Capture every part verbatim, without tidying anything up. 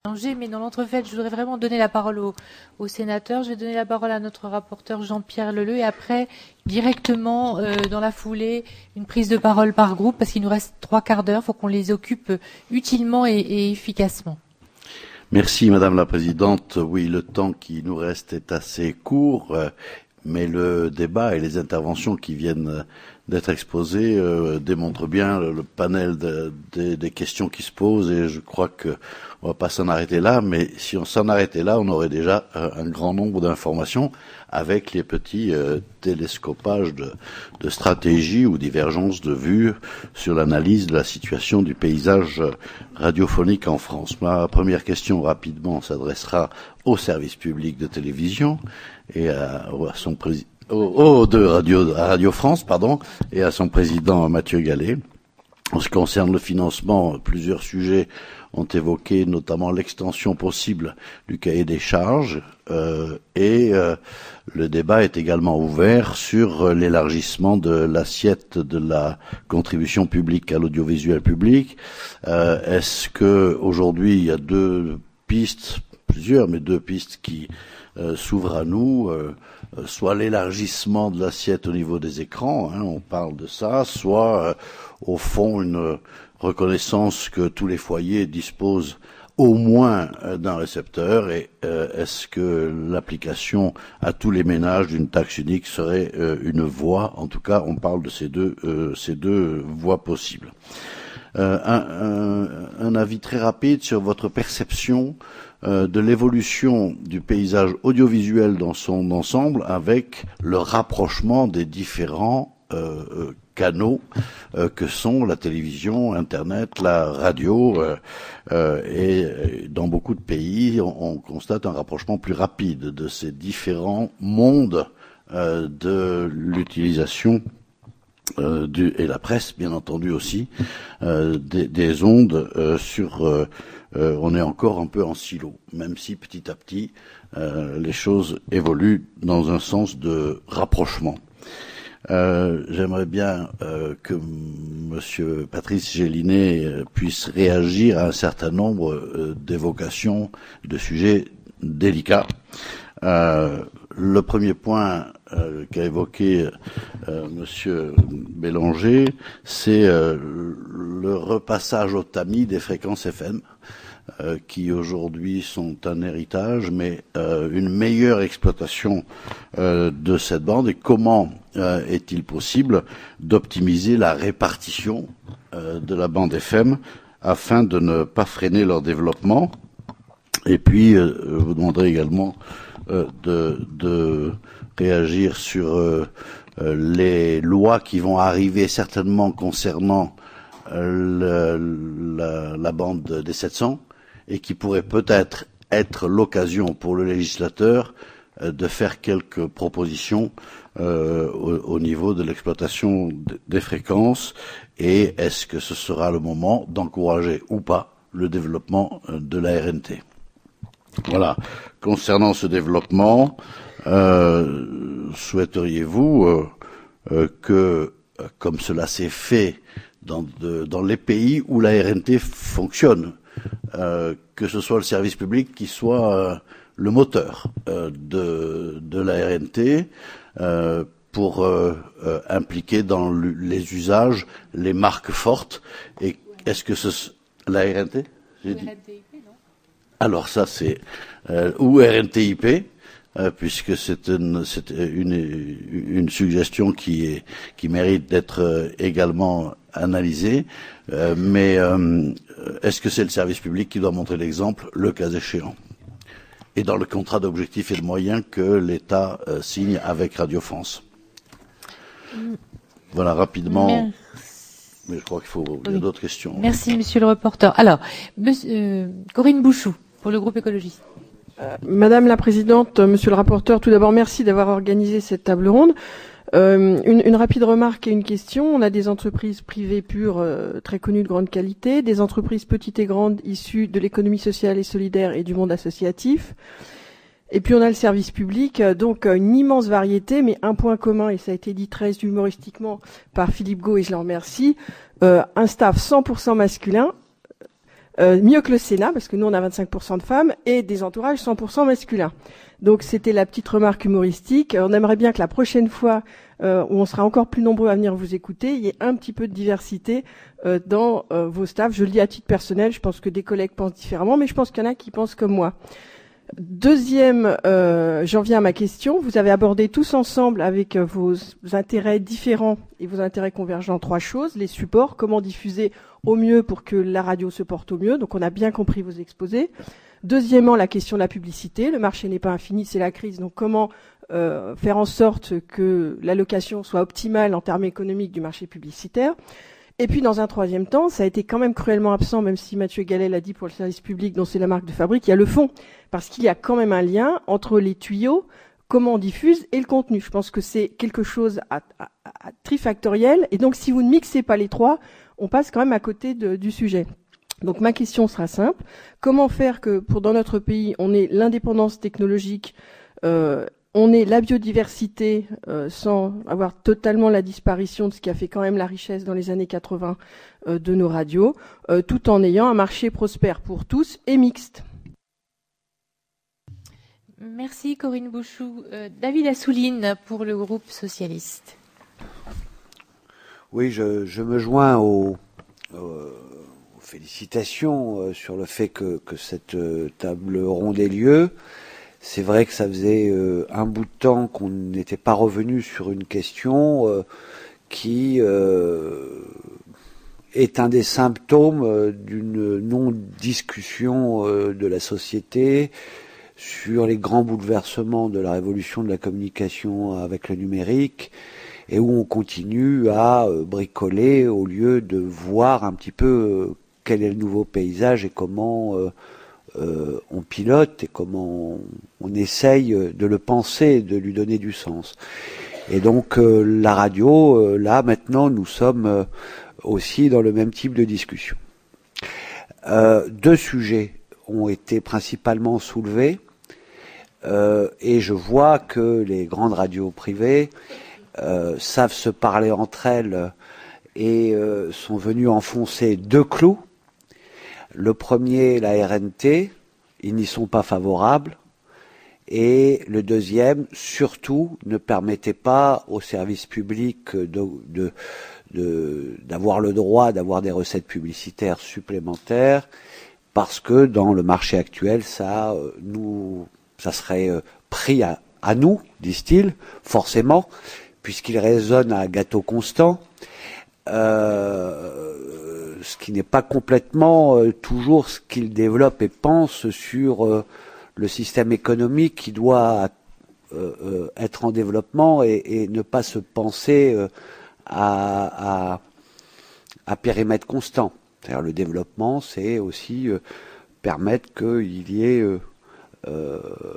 Mais dans l'entrefaite, je voudrais vraiment donner la parole au, au sénateur. Je vais donner la parole à notre rapporteur Jean-Pierre Leleu et après, directement, euh, dans la foulée, une prise de parole par groupe parce qu'il nous reste trois quarts d'heure. Il faut qu'on les occupe utilement et, et efficacement. Merci Madame la Présidente. Oui, le temps qui nous reste est assez court, mais le débat et les interventions qui viennent d'être exposées euh, démontrent bien le, le panel de, de, des questions qui se posent et je crois que on va pas s'en arrêter là, mais si on s'en arrêtait là, on aurait déjà euh, un grand nombre d'informations avec les petits euh, télescopages de, de stratégie ou divergences de vues sur l'analyse de la situation du paysage radiophonique en France. Ma première question rapidement s'adressera au service public de télévision et à, à son président. Au, au de Radio, à Radio France, pardon, et à son président Mathieu Gallet. En ce qui concerne le financement, plusieurs sujets ont évoqué notamment l'extension possible du cahier des charges euh, et euh, le débat est également ouvert sur l'élargissement de l'assiette de la contribution publique à l'audiovisuel public. Euh, est-ce que aujourd'hui il y a deux pistes, plusieurs, mais deux pistes qui euh, s'ouvrent à nous, euh, soit l'élargissement de l'assiette au niveau des écrans, hein, on parle de ça, soit euh, au fond une reconnaissance que tous les foyers disposent au moins euh, d'un récepteur et euh, est-ce que l'application à tous les ménages d'une taxe unique serait euh, une voie? En tout cas, on parle de ces deux, euh, ces deux voies possibles. Euh, un, un, un avis très rapide sur votre perception euh, de l'évolution du paysage audiovisuel dans son ensemble avec le rapprochement des différents euh, canaux euh, que sont la télévision, Internet, la radio euh, euh, et dans beaucoup de pays on, on constate un rapprochement plus rapide de ces différents mondes euh, de l'utilisation Euh, du, et la presse, bien entendu aussi, euh, des, des ondes euh, sur. Euh, euh, on est encore un peu en silo, même si petit à petit euh, les choses évoluent dans un sens de rapprochement. Euh, j'aimerais bien euh, que Monsieur Patrice Gélinet euh, puisse réagir à un certain nombre euh, d'évocations de sujets délicats. Euh, le premier point euh, qu'a évoqué euh, Monsieur Bélanger, c'est euh, le repassage au tamis des fréquences F M, euh, qui aujourd'hui sont un héritage, mais euh, une meilleure exploitation euh, de cette bande et comment euh, est-il possible d'optimiser la répartition euh, de la bande F M afin de ne pas freiner leur développement. Et puis, euh, je vous demanderai également euh, de, de réagir sur euh, euh, les lois qui vont arriver certainement concernant euh, le, la, la bande des sept cents et qui pourraient peut-être être l'occasion pour le législateur euh, de faire quelques propositions euh, au, au niveau de l'exploitation des fréquences et est-ce que ce sera le moment d'encourager ou pas le développement de la R N T. Voilà. Concernant ce développement, euh, souhaiteriez-vous euh, euh, que, comme cela s'est fait dans, de, dans les pays où la R N T fonctionne, euh, que ce soit le service public qui soit euh, le moteur euh, de, de la R N T euh, pour euh, euh, impliquer dans les usages les marques fortes et est-ce que ce la R N T j'ai dit. Alors ça c'est euh, ou R N T I P euh, puisque c'est une, c'est une une suggestion qui est qui mérite d'être euh, également analysée. Euh, mais euh, est-ce que c'est le service public qui doit montrer l'exemple, le cas échéant, et dans le contrat d'objectifs et de moyens que l'État euh, signe avec Radio France. Voilà rapidement. Merci. Mais je crois qu'il faut il y a oui. d'autres questions. Merci, Monsieur le reporter. Alors, monsieur, euh, Corinne Bouchou, pour le groupe écologiste. Euh, Madame la Présidente, Monsieur le rapporteur, tout d'abord merci d'avoir organisé cette table ronde. Euh, une, une rapide remarque et une question. On a des entreprises privées pures, euh, très connues de grande qualité, des entreprises petites et grandes issues de l'économie sociale et solidaire et du monde associatif. Et puis on a le service public, donc une immense variété, mais un point commun, et ça a été dit très humoristiquement par Philippe Gau, et je le remercie, euh, un staff cent pour cent masculin, euh, mieux que le Sénat, parce que nous on a vingt-cinq pour cent de femmes, et des entourages cent pour cent masculins. Donc c'était la petite remarque humoristique. On aimerait bien que la prochaine fois euh, où on sera encore plus nombreux à venir vous écouter, il y ait un petit peu de diversité euh, dans euh, vos staffs. Je le dis à titre personnel, je pense que des collègues pensent différemment, mais je pense qu'il y en a qui pensent comme moi. Deuxième, euh, j'en viens à ma question. Vous avez abordé tous ensemble avec euh, vos intérêts différents et vos intérêts convergents trois choses. Les supports, comment diffuser au mieux pour que la radio se porte au mieux. Donc on a bien compris vos exposés. Deuxièmement, la question de la publicité. Le marché n'est pas infini, c'est la crise. Donc comment euh, faire en sorte que l'allocation soit optimale en termes économiques du marché publicitaire. Et puis dans un troisième temps, ça a été quand même cruellement absent, même si Mathieu Gallet l'a dit pour le service public dont c'est la marque de fabrique, il y a le fond. Parce qu'il y a quand même un lien entre les tuyaux, comment on diffuse, et le contenu. Je pense que c'est quelque chose à, à, à trifactoriel. Et donc si vous ne mixez pas les trois, on passe quand même à côté de, du sujet. Donc ma question sera simple. Comment faire que pour dans notre pays, on ait l'indépendance technologique, euh, on ait la biodiversité euh, sans avoir totalement la disparition de ce qui a fait quand même la richesse dans les années quatre-vingts euh, de nos radios, euh, tout en ayant un marché prospère pour tous et mixte. Merci Corinne Bouchou. Euh, David Assouline pour le groupe socialiste. Oui, je, je me joins aux, aux félicitations euh, sur le fait que, que cette euh, table ronde ait lieu. C'est vrai que ça faisait euh, un bout de temps qu'on n'était pas revenu sur une question euh, qui euh, est un des symptômes euh, d'une non-discussion euh, de la société sur les grands bouleversements de la révolution de la communication avec le numérique, et où on continue à euh, bricoler au lieu de voir un petit peu euh, quel est le nouveau paysage et comment euh, Euh, on pilote et comment on, on essaye de le penser, de lui donner du sens. Et donc euh, la radio, euh, là maintenant, nous sommes euh, aussi dans le même type de discussion. Euh, deux sujets ont été principalement soulevés euh, et je vois que les grandes radios privées euh, savent se parler entre elles et euh, sont venues enfoncer deux clous. Le premier, la R N T, ils n'y sont pas favorables. Et le deuxième, surtout, ne permettait pas aux services publics de, de, de, d'avoir le droit d'avoir des recettes publicitaires supplémentaires, parce que dans le marché actuel, ça, nous, ça serait pris à, à nous, disent-ils, forcément, puisqu'il résonne à gâteau constant. Euh, ce qui n'est pas complètement euh, toujours ce qu'il développe et pense sur euh, le système économique qui doit euh, euh, être en développement et, et ne pas se penser euh, à, à, à périmètre constant. C'est-à-dire le développement, c'est aussi euh, permettre qu'il y ait euh, euh,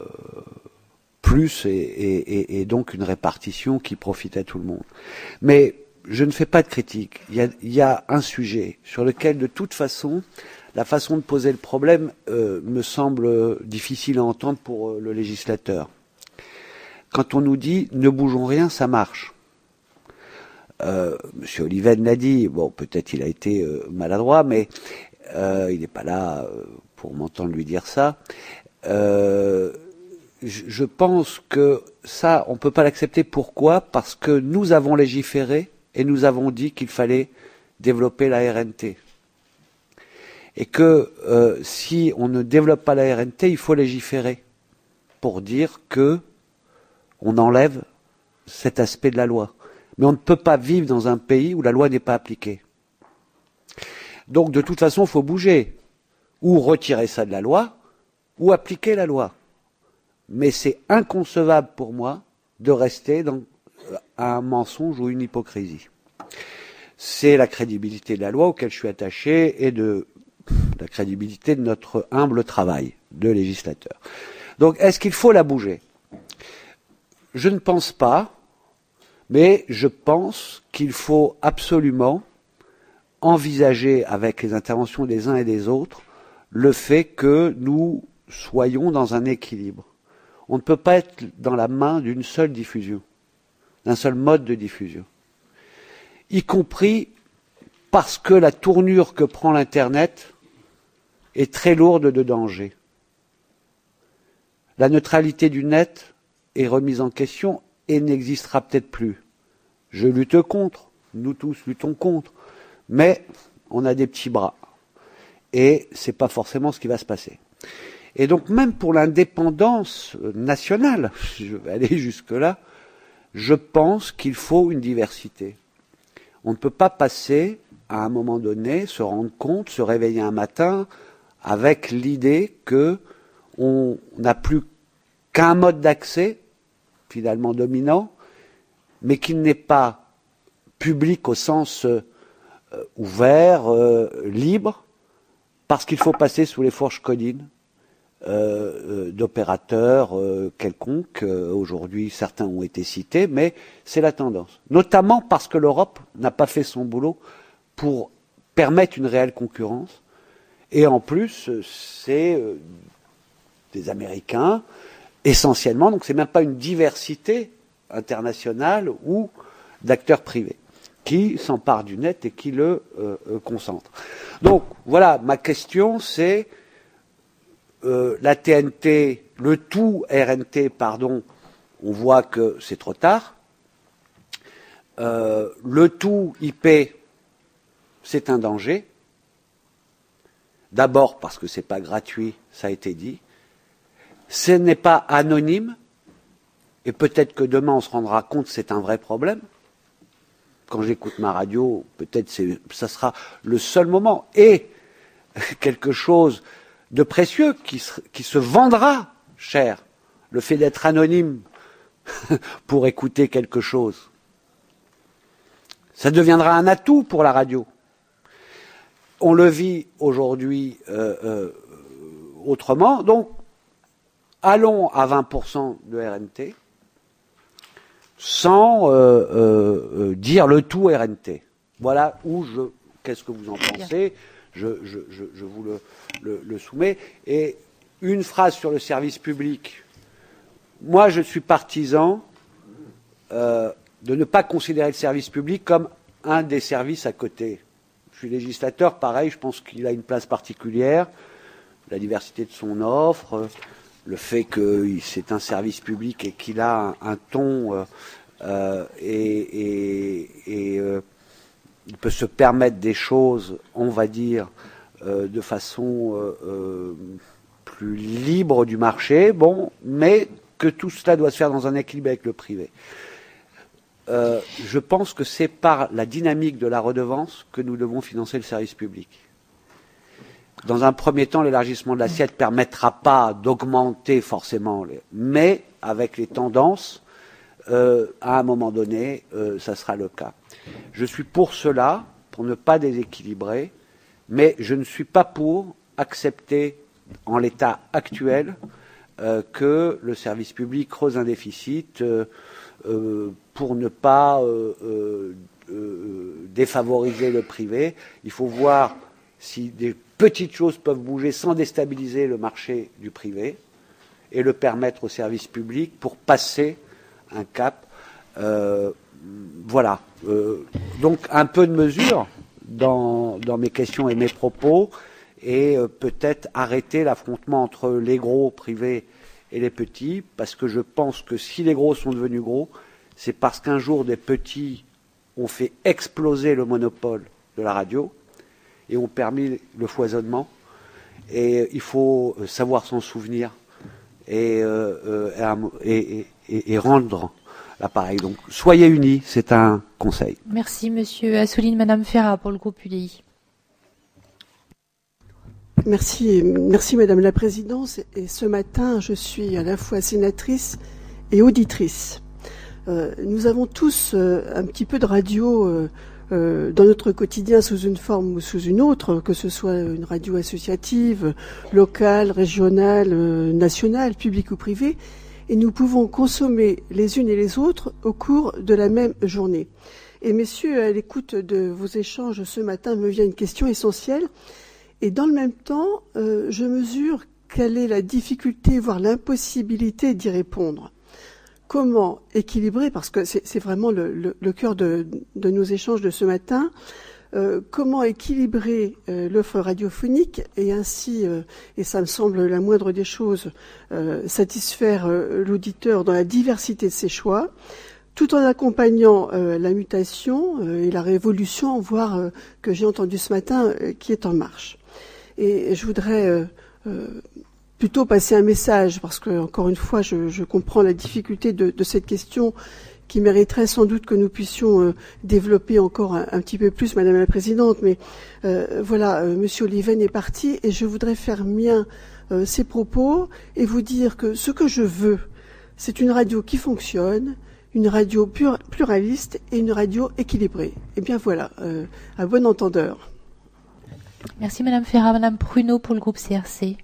plus et, et, et donc une répartition qui profite à tout le monde. Mais je ne fais pas de critique. Il y a, il y a un sujet sur lequel, de toute façon, la façon de poser le problème euh, me semble difficile à entendre pour euh, le législateur. Quand on nous dit « ne bougeons rien, ça marche ». Euh, Monsieur Oliven l'a dit, bon, peut-être il a été euh, maladroit, mais euh, il n'est pas là euh, pour m'entendre lui dire ça. Euh, je, je pense que ça, on ne peut pas l'accepter. Pourquoi ? Parce que nous avons légiféré et nous avons dit qu'il fallait développer la R N T. Et que euh, si on ne développe pas la R N T, il faut légiférer pour dire que on enlève cet aspect de la loi. Mais on ne peut pas vivre dans un pays où la loi n'est pas appliquée. Donc de toute façon, il faut bouger. Ou retirer ça de la loi, ou appliquer la loi. Mais c'est inconcevable pour moi de rester dans un mensonge ou une hypocrisie. C'est la crédibilité de la loi auquel je suis attaché et de la crédibilité de notre humble travail de législateur. Donc, est-ce qu'il faut la bouger ? Je ne pense pas, mais je pense qu'il faut absolument envisager avec les interventions des uns et des autres le fait que nous soyons dans un équilibre. On ne peut pas être dans la main d'une seule diffusion, d'un seul mode de diffusion, y compris parce que la tournure que prend l'Internet est très lourde de dangers. La neutralité du net est remise en question et n'existera peut-être plus. Je lutte contre, nous tous luttons contre, mais on a des petits bras. Et c'est pas forcément ce qui va se passer. Et donc même pour l'indépendance nationale, je vais aller jusque-là, je pense qu'il faut une diversité. On ne peut pas passer, à un moment donné, se rendre compte, se réveiller un matin avec l'idée que on n'a plus qu'un mode d'accès, finalement dominant, mais qu'il n'est pas public au sens euh, ouvert, euh, libre, parce qu'il faut passer sous les fourches codines euh, euh, d'opérateurs euh, quelconques. Euh, aujourd'hui, certains ont été cités, mais c'est la tendance. Notamment parce que l'Europe n'a pas fait son boulot pour permettre une réelle concurrence. Et en plus, c'est euh, des Américains, essentiellement, donc c'est même pas une diversité internationale ou d'acteurs privés qui s'emparent du net et qui le euh, euh, concentrent. Donc voilà, ma question c'est euh, la T N T, le tout R N T, pardon, on voit que c'est trop tard. Euh, le tout I P, c'est un danger. D'abord parce que c'est pas gratuit, ça a été dit. Ce n'est pas anonyme, et peut-être que demain on se rendra compte que c'est un vrai problème. Quand j'écoute ma radio, peut-être c'est, ça sera le seul moment, et quelque chose de précieux qui se, qui se vendra cher. Le fait d'être anonyme pour écouter quelque chose, ça deviendra un atout pour la radio. On le vit aujourd'hui euh, euh, autrement, donc allons à vingt pour cent de R N T sans euh, euh, dire le tout R N T. Voilà où je. Qu'est-ce que vous en pensez ? je, je, je, je vous le, le, le soumets. Et une phrase sur le service public. Moi, je suis partisan euh, de ne pas considérer le service public comme un des services à côté. Je suis législateur, pareil, je pense qu'il a une place particulière, la diversité de son offre, le fait que c'est un service public et qu'il a un, un ton euh, euh, et, et, et euh, il peut se permettre des choses, on va dire, euh, de façon euh, euh, plus libre du marché, bon, mais que tout cela doit se faire dans un équilibre avec le privé. Euh, je pense que c'est par la dynamique de la redevance que nous devons financer le service public. Dans un premier temps, l'élargissement de l'assiette ne permettra pas d'augmenter forcément, les... mais avec les tendances, euh, à un moment donné, euh, ça sera le cas. Je suis pour cela, pour ne pas déséquilibrer, mais je ne suis pas pour accepter, en l'état actuel, euh, que le service public creuse un déficit euh, euh, pour ne pas euh, euh, euh, défavoriser le privé. Il faut voir si des petites choses peuvent bouger sans déstabiliser le marché du privé et le permettre au service public pour passer un cap. Euh, voilà. Euh, donc un peu de mesure dans, dans mes questions et mes propos et euh, peut-être arrêter l'affrontement entre les gros privés et les petits, parce que je pense que si les gros sont devenus gros, c'est parce qu'un jour des petits ont fait exploser le monopole de la radio et ont permis le foisonnement. Et il faut savoir s'en souvenir et, euh, et, et, et rendre l'appareil. Donc soyez unis, c'est un conseil. Merci Monsieur Assouline. Madame Ferrat pour le groupe U D I. Merci, merci Madame la Présidente. Et ce matin, je suis à la fois sénatrice et auditrice. Euh, nous avons tous euh, un petit peu de radio euh, euh, dans notre quotidien sous une forme ou sous une autre, que ce soit une radio associative, locale, régionale, euh, nationale, publique ou privée, et nous pouvons consommer les unes et les autres au cours de la même journée. Et messieurs, à l'écoute de vos échanges ce matin, me vient une question essentielle. Et dans le même temps, euh, je mesure quelle est la difficulté, voire l'impossibilité d'y répondre. Comment équilibrer, parce que c'est, c'est vraiment le, le, le cœur de, de nos échanges de ce matin, euh, comment équilibrer euh, l'offre radiophonique et ainsi, euh, et ça me semble la moindre des choses, euh, satisfaire euh, l'auditeur dans la diversité de ses choix, tout en accompagnant euh, la mutation euh, et la révolution, voire euh, que j'ai entendu ce matin, euh, qui est en marche. Et je voudrais euh, euh, plutôt passer un message, parce que encore une fois, je, je comprends la difficulté de, de cette question qui mériterait sans doute que nous puissions euh, développer encore un, un petit peu plus, Madame la Présidente. Mais euh, voilà, euh, Monsieur Oliven est parti et je voudrais faire mien euh, ses propos et vous dire que ce que je veux, c'est une radio qui fonctionne, une radio pur, pluraliste et une radio équilibrée. Eh bien voilà, euh, à bon entendeur. Merci Madame Ferrat. Madame Pruneau pour le groupe C R C.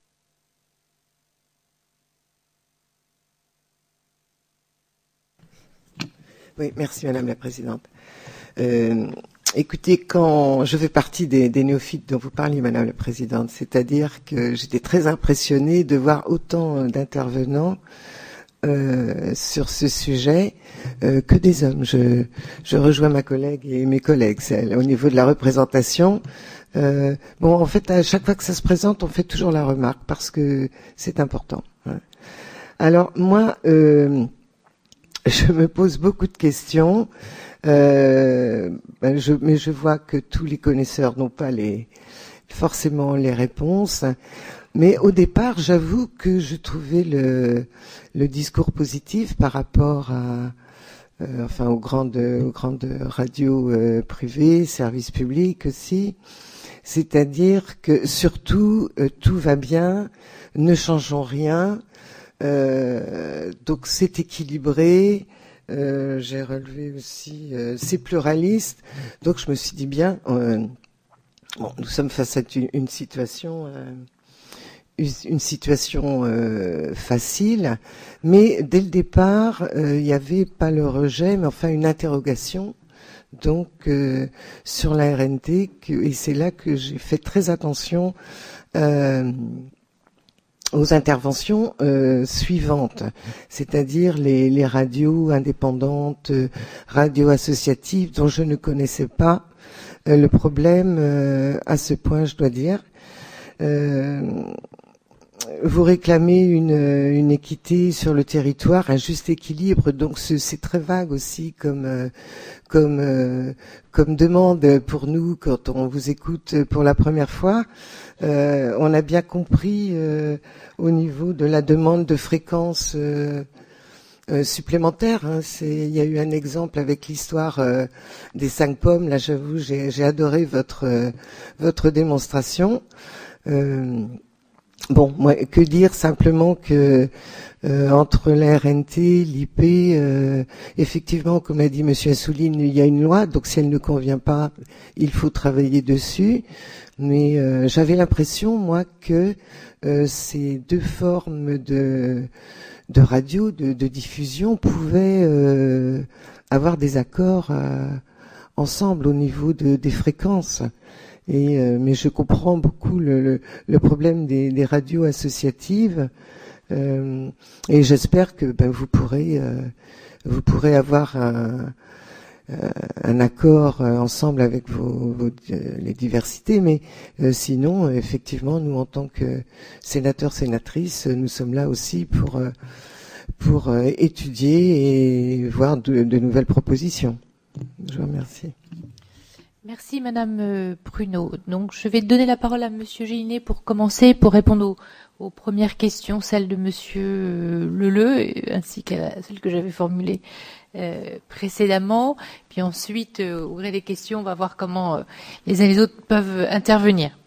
Oui, merci Madame la Présidente. Euh, écoutez, quand je fais partie des, des néophytes dont vous parliez, Madame la Présidente, c'est-à-dire que j'étais très impressionnée de voir autant d'intervenants euh, sur ce sujet euh, que des hommes. Je, je rejoins ma collègue et mes collègues. C'est, au niveau de la représentation, euh, bon, en fait, à chaque fois que ça se présente, on fait toujours la remarque parce que c'est important. Hein. Alors moi. Euh, Je me pose beaucoup de questions, euh, ben je, mais je vois que tous les connaisseurs n'ont pas les, forcément les réponses. Mais au départ, j'avoue que je trouvais le, le discours positif par rapport à, euh, enfin, aux grandes, aux grandes radios euh, privées, services publics aussi. C'est-à-dire que surtout euh, tout va bien, ne changeons rien. Euh, donc c'est équilibré, euh, j'ai relevé aussi, euh, c'est pluraliste. Donc je me suis dit bien, euh, bon, nous sommes face à une, une situation, euh, une situation euh, facile, mais dès le départ, euh, il n'y avait pas le rejet, mais enfin une interrogation. Donc euh, sur la R N T, que, et c'est là que j'ai fait très attention. Euh, aux interventions euh, suivantes, c'est-à-dire les, les radios indépendantes, euh, radios associatives dont je ne connaissais pas euh, le problème euh, à ce point, je dois dire. Euh, vous réclamez une, une équité sur le territoire, un juste équilibre, donc c'est, c'est très vague aussi comme euh, comme euh, comme demande pour nous quand on vous écoute pour la première fois. Euh, on a bien compris euh, au niveau de la demande de fréquence euh, euh, supplémentaire. Hein. C'est, il y a eu un exemple avec l'histoire euh, des cinq pommes. Là, j'avoue, j'ai, j'ai adoré votre euh, votre démonstration. Euh, Bon, moi, que dire simplement que euh, entre la R N T, l'I P, euh, effectivement, comme a dit Monsieur Assouline, il y a une loi, donc si elle ne convient pas, il faut travailler dessus. Mais euh, j'avais l'impression, moi, que euh, ces deux formes de, de radio, de, de diffusion, pouvaient euh, avoir des accords euh, ensemble au niveau de, des fréquences. Et euh, mais je comprends beaucoup le, le, le problème des, des radios associatives euh, et j'espère que ben, vous pourrez euh, vous pourrez avoir un, euh, un accord euh, ensemble avec vos, vos euh, les diversités. Mais euh, sinon, effectivement, nous en tant que sénateurs sénatrices, nous sommes là aussi pour euh, pour euh, étudier et voir de, de nouvelles propositions. Je vous remercie. Merci Madame Pruneau. Donc je vais donner la parole à Monsieur Gélinet pour commencer, pour répondre aux, aux premières questions, celle de Monsieur Leleu, ainsi qu'à celle que j'avais formulée euh, précédemment. Puis ensuite, euh, ouvrir les questions, on va voir comment euh, les uns et les autres peuvent intervenir.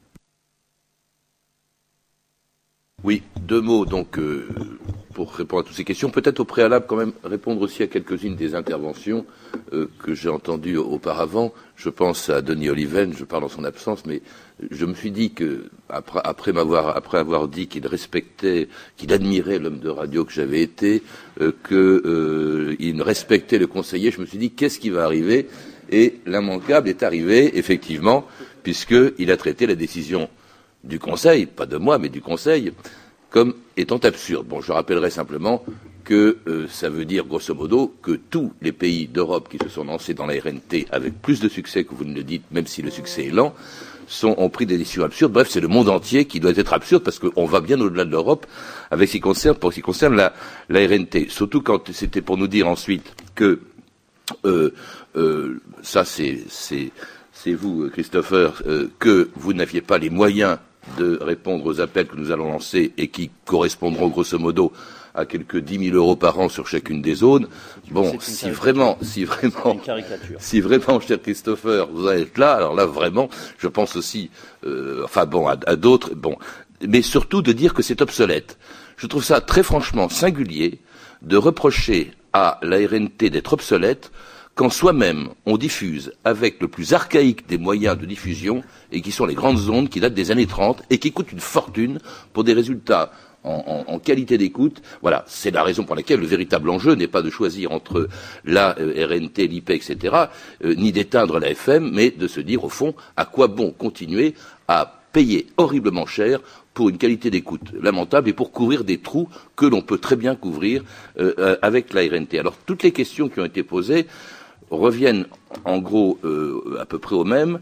Oui, deux mots donc euh, pour répondre à toutes ces questions. Peut-être au préalable quand même répondre aussi à quelques-unes des interventions euh, que j'ai entendues auparavant. Je pense à Denis Oliven, je parle en son absence, mais je me suis dit que après, après m'avoir après avoir dit qu'il respectait, qu'il admirait l'homme de radio que j'avais été, euh, que euh, il respectait le conseiller, je me suis dit qu'est-ce qui va arriver? Et l'immanquable est arrivé effectivement, puisqu'il a traité la décision du Conseil, pas de moi, mais du Conseil, comme étant absurde. Bon, je rappellerai simplement que euh, ça veut dire, grosso modo, que tous les pays d'Europe qui se sont lancés dans la R N T avec plus de succès que vous ne le dites, même si le succès est lent, sont, ont pris des décisions absurdes. Bref, c'est le monde entier qui doit être absurde parce qu'on va bien au-delà de l'Europe avec ce qui concerne, pour ce qui concerne la, la R N T. Surtout quand c'était pour nous dire ensuite que, euh, euh, ça c'est, c'est, c'est vous, Christopher, euh, que vous n'aviez pas les moyens de répondre aux appels que nous allons lancer et qui correspondront grosso modo à quelques dix mille euros par an sur chacune des zones. Bon, si vraiment, si vraiment, si vraiment, cher Christopher, vous allez être là, alors là vraiment, je pense aussi, euh, enfin bon, à, à d'autres, bon, mais surtout de dire que c'est obsolète. Je trouve ça très franchement singulier de reprocher à la R N T d'être obsolète quand soi-même on diffuse avec le plus archaïque des moyens de diffusion et qui sont les grandes ondes qui datent des années trente et qui coûtent une fortune pour des résultats En, en, en qualité d'écoute. Voilà, c'est la raison pour laquelle le véritable enjeu n'est pas de choisir entre la euh, R N T, l'I P, et cetera, euh, ni d'éteindre la F M, mais de se dire, au fond, à quoi bon continuer à payer horriblement cher pour une qualité d'écoute lamentable et pour couvrir des trous que l'on peut très bien couvrir euh, avec la R N T. Alors, toutes les questions qui ont été posées reviennent en gros euh, à peu près au même.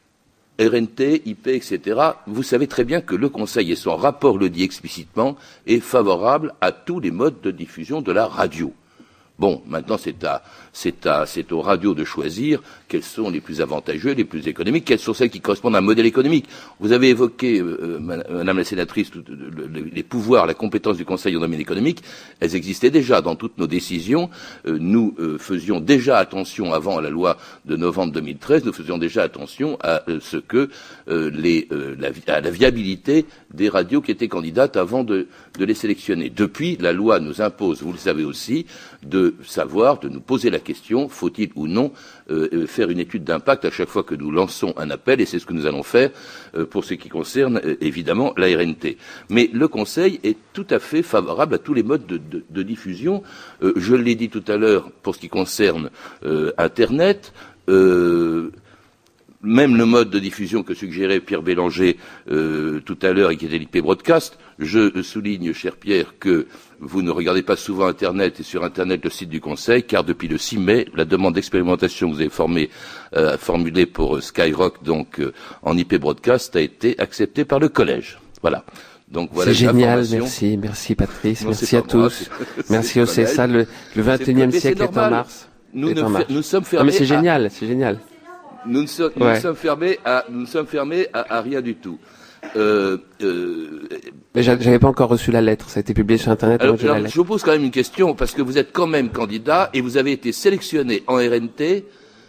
R N T, I P, et cetera, vous savez très bien que le Conseil, et son rapport le dit explicitement, est favorable à tous les modes de diffusion de la radio. Bon, maintenant c'est à, c'est à, c'est aux radios de choisir quels sont les plus avantageux, les plus économiques, quelles sont celles qui correspondent à un modèle économique. Vous avez évoqué, euh, Madame la Sénatrice, tout, le, le, les pouvoirs, la compétence du Conseil en domaine économique. Elles existaient déjà dans toutes nos décisions. Euh, nous euh, faisions déjà attention, avant la loi de novembre deux mille treize, nous faisions déjà attention à euh, ce que euh, les, euh, la, à la viabilité des radios qui étaient candidates avant de, de les sélectionner. Depuis, la loi nous impose, vous le savez aussi, de savoir, de nous poser la question, faut-il ou non euh, faire une étude d'impact à chaque fois que nous lançons un appel, et c'est ce que nous allons faire euh, pour ce qui concerne euh, évidemment la R N T. Mais le Conseil est tout à fait favorable à tous les modes de, de, de diffusion. Euh, je l'ai dit tout à l'heure pour ce qui concerne euh, Internet. Euh, Même le mode de diffusion que suggérait Pierre Bélanger euh, tout à l'heure et qui était l'I P Broadcast, je souligne, cher Pierre, que vous ne regardez pas souvent Internet et sur Internet le site du Conseil, car depuis le six mai, la demande d'expérimentation que vous avez formée, euh, formulée pour Skyrock, donc euh, en I P Broadcast, a été acceptée par le Collège. Voilà. Donc voilà. C'est génial, merci, merci Patrice, non, merci à tous, moi, merci au C S A, le, le vingt et unième siècle est, est en mars. Nous, est en mars. Nous sommes fermés. Non, mais c'est à... génial, c'est génial. Nous ne sommes, ouais. nous sommes fermés à, nous sommes fermés à, à rien du tout. Euh, euh, Mais j'avais pas encore reçu la lettre, ça a été publié sur Internet. Alors, moi, alors, la lettre. Je vous pose quand même une question, parce que vous êtes quand même candidat et vous avez été sélectionné en R N T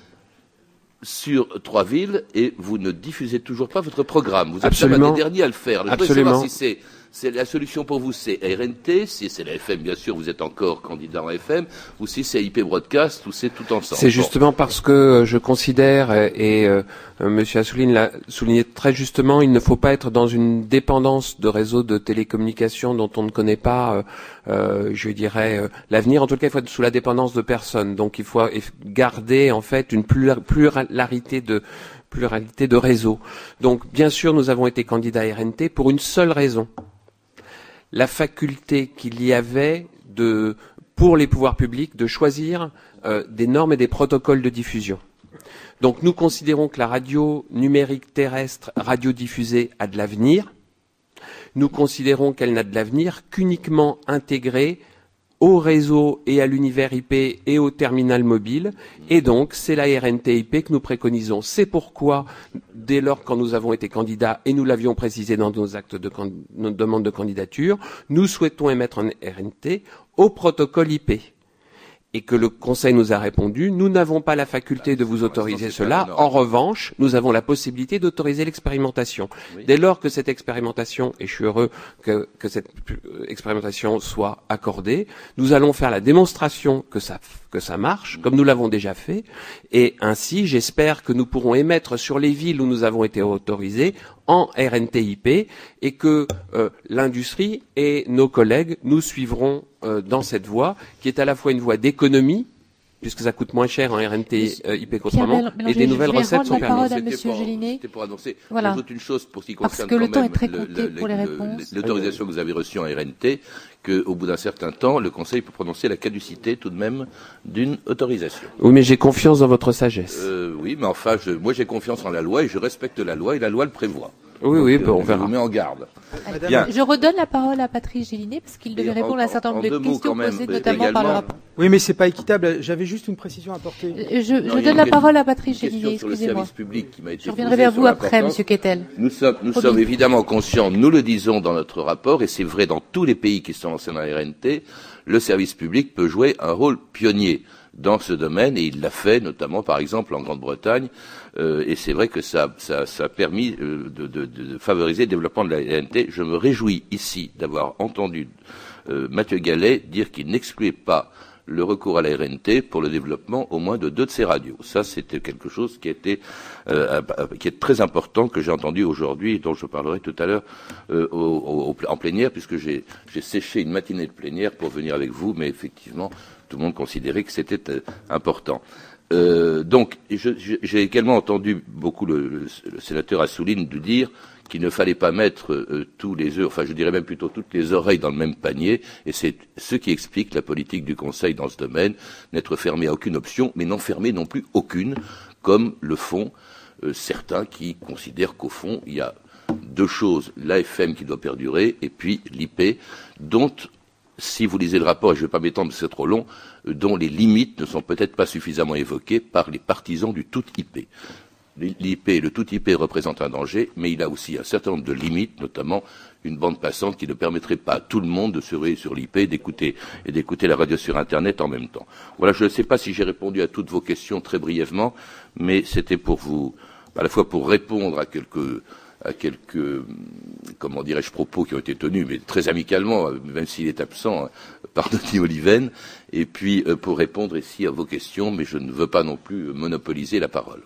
sur trois villes et vous ne diffusez toujours pas votre programme. Vous êtes Absolument. l'un des derniers à le faire. Je voudrais Absolument. savoir si c'est c'est la solution pour vous, c'est R N T, si c'est la F M, bien sûr, vous êtes encore candidat en F M, ou si c'est I P Broadcast, ou c'est tout ensemble. C'est justement parce que je considère, et euh, Monsieur Assouline l'a souligné très justement, il ne faut pas être dans une dépendance de réseaux de télécommunications dont on ne connaît pas, euh, euh, je dirais, euh, l'avenir. En tout cas, il faut être sous la dépendance de personnes. Donc, il faut garder, en fait, une pluralité de pluralité de réseaux. Donc, bien sûr, nous avons été candidats à R N T pour une seule raison. La faculté qu'il y avait de, pour les pouvoirs publics de choisir euh, des normes et des protocoles de diffusion. Donc nous considérons que la radio numérique terrestre radiodiffusée a de l'avenir. Nous considérons qu'elle n'a de l'avenir qu'uniquement intégrée au réseau et à l'univers I P et au terminal mobile. Et donc, c'est la R N T I P que nous préconisons. C'est pourquoi, dès lors quand nous avons été candidats, et nous l'avions précisé dans nos actes de can... nos demandes de candidature, nous souhaitons émettre un R N T au protocole I P. Et que le Conseil nous a répondu, nous n'avons pas la faculté de vous autoriser cela. En revanche, nous avons la possibilité d'autoriser l'expérimentation. Oui. Dès lors que cette expérimentation, et je suis heureux que, que cette expérimentation soit accordée, nous allons faire la démonstration que ça, que ça marche, comme nous l'avons déjà fait. Et ainsi, j'espère que nous pourrons émettre sur les villes où nous avons été autorisés en R N T I P et que euh, l'industrie et nos collègues nous suivront euh, dans cette voie qui est à la fois une voie d'économie puisque ça coûte moins cher en R N T euh, I P qu'autrement, Pierre et des nouvelles recettes sont permises. C'était Monsieur pour, Gélinet. c'était pour annoncer. Voilà. J'ajoute une chose pour ce qui concerne Parce que le quand temps même est très le, compté le, pour les le, réponses. l'autorisation que vous avez reçue en R N T, qu'au bout d'un certain temps, le Conseil peut prononcer la caducité tout de même d'une autorisation. Oui, mais j'ai confiance dans votre sagesse. Euh, oui, mais enfin, je, moi j'ai confiance en la loi et je respecte la loi et la loi le prévoit. Oui, Donc, oui, euh, bon, on verra. Je vous mets en garde. Allez, Bien. je redonne la parole à Patrice Gélinet parce qu'il devait Et répondre en- à un certain en nombre deux de mots, questions quand même, posées euh, notamment par le également. rapport. Oui, mais c'est pas équitable. J'avais juste une précision à apporter. Euh, Je, Non, je il y a donne une la question- parole à Patrice Question Gélinet, sur le excusez-moi. service public qui m'a été Je reviendrai posée vers sur vous après, l'importance. Monsieur Kettel. Nous sommes, nous Promis. sommes évidemment conscients, nous le disons dans notre rapport, et c'est vrai dans tous les pays qui sont lancés dans la R N T, le service public peut jouer un rôle pionnier dans ce domaine, et il l'a fait notamment, par exemple, en Grande-Bretagne, euh, et c'est vrai que ça, ça, ça a permis euh, de, de, de favoriser le développement de la R N T. Je me réjouis ici d'avoir entendu euh, Mathieu Gallet dire qu'il n'excluait pas le recours à la R N T pour le développement au moins de deux de ces radios. Ça, c'était quelque chose qui était euh, qui est très important, que j'ai entendu aujourd'hui et dont je parlerai tout à l'heure euh, au, au, en plénière, puisque j'ai, j'ai séché une matinée de plénière pour venir avec vous, mais effectivement, tout le monde considérait que c'était euh, important. Euh, donc, je, je, j'ai également entendu beaucoup le, le, le sénateur Assouline de dire qu'il ne fallait pas mettre euh, tous les œufs, enfin je dirais même plutôt toutes les oreilles dans le même panier, et c'est ce qui explique la politique du Conseil dans ce domaine, n'être fermé à aucune option, mais n'en fermer non plus aucune, comme le font euh, certains qui considèrent qu'au fond, il y a deux choses, l'A F M qui doit perdurer, et puis l'I P, dont, si vous lisez le rapport, et je ne vais pas m'étendre, c'est trop long, euh, dont les limites ne sont peut-être pas suffisamment évoquées par les partisans du tout I P. L'I P, le tout I P représente un danger, mais il a aussi un certain nombre de limites, notamment une bande passante qui ne permettrait pas à tout le monde de se réveiller sur l'I P et d'écouter, et d'écouter la radio sur Internet en même temps. Voilà, je ne sais pas si j'ai répondu à toutes vos questions très brièvement, mais c'était pour vous, à la fois pour répondre à quelques, à quelques, comment dirais-je, propos qui ont été tenus, mais très amicalement, même s'il est absent, par Denis Oliven, et puis pour répondre ici à vos questions, mais je ne veux pas non plus monopoliser la parole.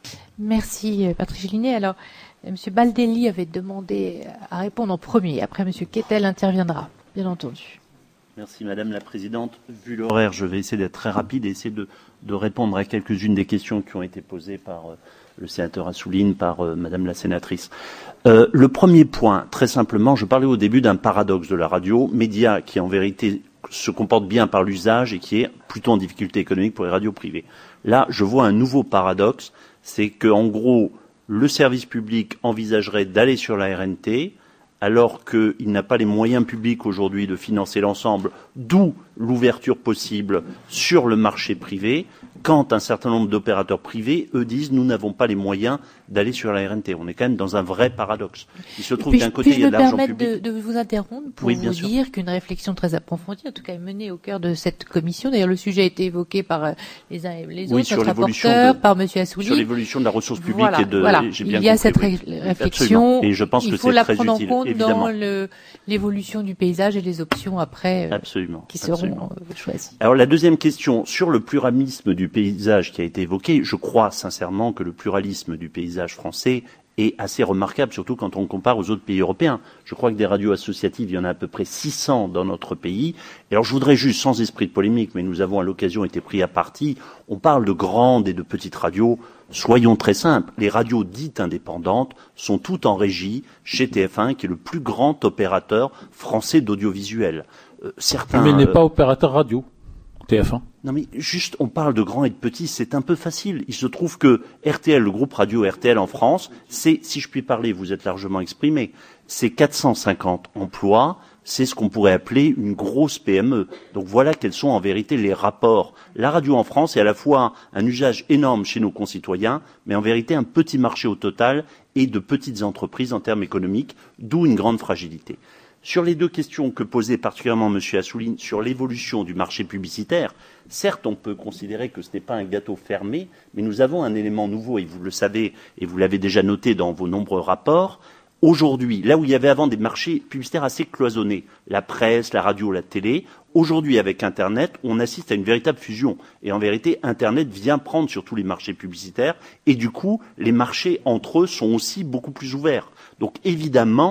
Merci, Patrice Gélinet. Alors, M. Baldelli avait demandé à répondre en premier. Après, M. Kettel interviendra, bien entendu. Merci, Madame la Présidente. Vu l'horaire, je vais essayer d'être très rapide et essayer de, de répondre à quelques-unes des questions qui ont été posées par euh, le sénateur Assouline, par euh, Madame la sénatrice. Euh, le premier point, très simplement, je parlais au début d'un paradoxe de la radio, média qui en vérité se comporte bien par l'usage et qui est plutôt en difficulté économique pour les radios privées. Là, je vois un nouveau paradoxe, c'est que, en gros, le service public envisagerait d'aller sur la R N T, alors qu'il n'a pas les moyens publics aujourd'hui de financer l'ensemble, d'où l'ouverture possible sur le marché privé, quand un certain nombre d'opérateurs privés, eux, disent nous n'avons pas les moyens d'aller sur la R N T. On est quand même dans un vrai paradoxe. Il se trouve d'un côté, il y a de l'argent public. Puis-je me permettre de, de vous interrompre pour oui, vous sûr. dire qu'une réflexion très approfondie, en tout cas, est menée au cœur de cette commission. D'ailleurs, le sujet a été évoqué par les uns et les oui, autres, notre rapporteur, de, par M. Assouline. Sur l'évolution de la ressource publique voilà, et de... Voilà. J'ai bien il y a compris, cette oui. ré réflexion. Absolument. Et je pense il que faut c'est la très prendre utile, en compte évidemment. dans l'évolution du paysage et les options après euh, absolument, qui seront absolument. Euh, choisies. Alors la deuxième question, sur le pluralisme du paysage qui a été évoqué, je crois sincèrement que le pluralisme du paysage français est assez remarquable, surtout quand on compare aux autres pays européens. Je crois que des radios associatives, il y en a à peu près six cents dans notre pays. Et alors je voudrais juste, sans esprit de polémique, mais nous avons à l'occasion été pris à partie, on parle de grandes et de petites radios. Soyons très simples, les radios dites indépendantes sont toutes en régie chez T F un, qui est le plus grand opérateur français d'audiovisuel. Euh, certains, mais il n'est pas opérateur radio, T F un. Non mais juste, on parle de grands et de petits, c'est un peu facile. Il se trouve que R T L, le groupe radio R T L en France, c'est, si je puis parler, vous êtes largement exprimé, c'est quatre cent cinquante emplois, c'est ce qu'on pourrait appeler une grosse P M E. Donc voilà quels sont en vérité les rapports. La radio en France est à la fois un usage énorme chez nos concitoyens, mais en vérité un petit marché au total et de petites entreprises en termes économiques, d'où une grande fragilité. Sur les deux questions que posait particulièrement M. Assouline sur l'évolution du marché publicitaire, certes, on peut considérer que ce n'est pas un gâteau fermé, mais nous avons un élément nouveau, et vous le savez, et vous l'avez déjà noté dans vos nombreux rapports. Aujourd'hui, là où il y avait avant des marchés publicitaires assez cloisonnés, la presse, la radio, la télé, aujourd'hui, avec Internet, on assiste à une véritable fusion. Et en vérité, Internet vient prendre sur tous les marchés publicitaires, et du coup, les marchés entre eux sont aussi beaucoup plus ouverts. Donc évidemment,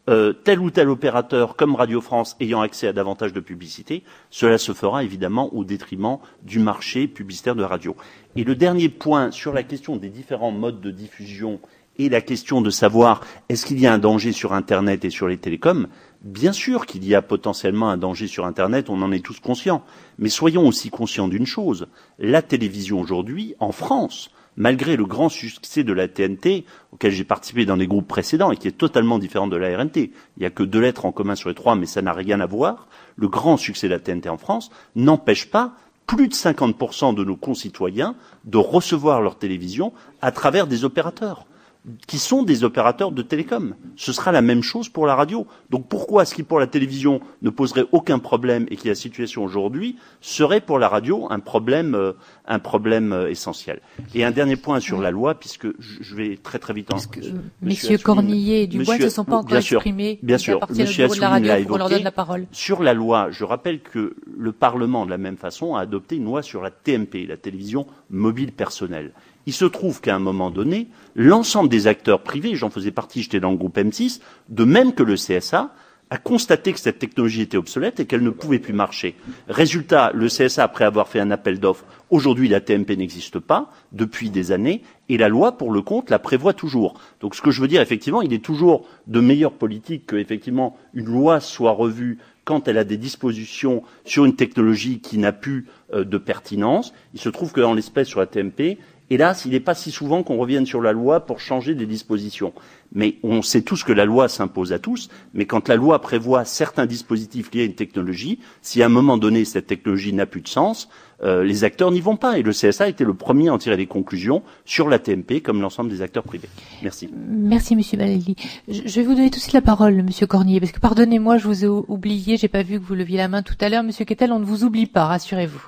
euh, tel ou tel opérateur comme Radio France ayant accès à davantage de publicité, cela se fera évidemment au détriment du marché publicitaire de la radio. Et le dernier point sur la question des différents modes de diffusion et la question de savoir est-ce qu'il y a un danger sur Internet et sur les télécoms, bien sûr qu'il y a potentiellement un danger sur Internet, on en est tous conscients. Mais soyons aussi conscients d'une chose, la télévision aujourd'hui, en France, malgré le grand succès de la T N T, auquel j'ai participé dans des groupes précédents et qui est totalement différent de la R N T, il n'y a que deux lettres en commun sur les trois, mais ça n'a rien à voir, le grand succès de la T N T en France n'empêche pas plus de cinquante pour cent de nos concitoyens de recevoir leur télévision à travers des opérateurs qui sont des opérateurs de télécom. Ce sera la même chose pour la radio. Donc pourquoi ce qui pour la télévision ne poserait aucun problème et qui la situation aujourd'hui serait pour la radio un problème, euh, un problème euh, essentiel. Et un dernier point sur la loi, puisque je, je vais très très vite. Parce que euh, Messieurs Cornillet et Dubois ne se sont pas encore sûr, exprimés. Bien sûr, Monsieur Assouline de la radio, évoqué, on leur donne la parole. Sur la loi, je rappelle que le Parlement, de la même façon, a adopté une loi sur la T M P, la télévision mobile personnelle. Il se trouve qu'à un moment donné, l'ensemble des acteurs privés, j'en faisais partie, j'étais dans le groupe M six, de même que le C S A, a constaté que cette technologie était obsolète et qu'elle ne pouvait plus marcher. Résultat, le C S A, après avoir fait un appel d'offres, aujourd'hui la T M P n'existe pas, depuis des années, et la loi, pour le compte, la prévoit toujours. Donc ce que je veux dire, effectivement, il est toujours de meilleure politique que, effectivement, une loi soit revue quand elle a des dispositions sur une technologie qui n'a plus euh, de pertinence. Il se trouve qu'en l'espèce, sur la T M P, hélas, il n'est pas si souvent qu'on revienne sur la loi pour changer des dispositions. Mais on sait tous que la loi s'impose à tous, mais quand la loi prévoit certains dispositifs liés à une technologie, si à un moment donné cette technologie n'a plus de sens, euh, les acteurs n'y vont pas. Et le C S A était le premier à en tirer des conclusions sur la T M P, comme l'ensemble des acteurs privés. Merci. Merci, Monsieur Balelli. Je vais vous donner tout de suite la parole, Monsieur Cornillet, parce que pardonnez-moi, je vous ai oublié, j'ai pas vu que vous leviez la main tout à l'heure. Monsieur Kettel, on ne vous oublie pas, rassurez-vous.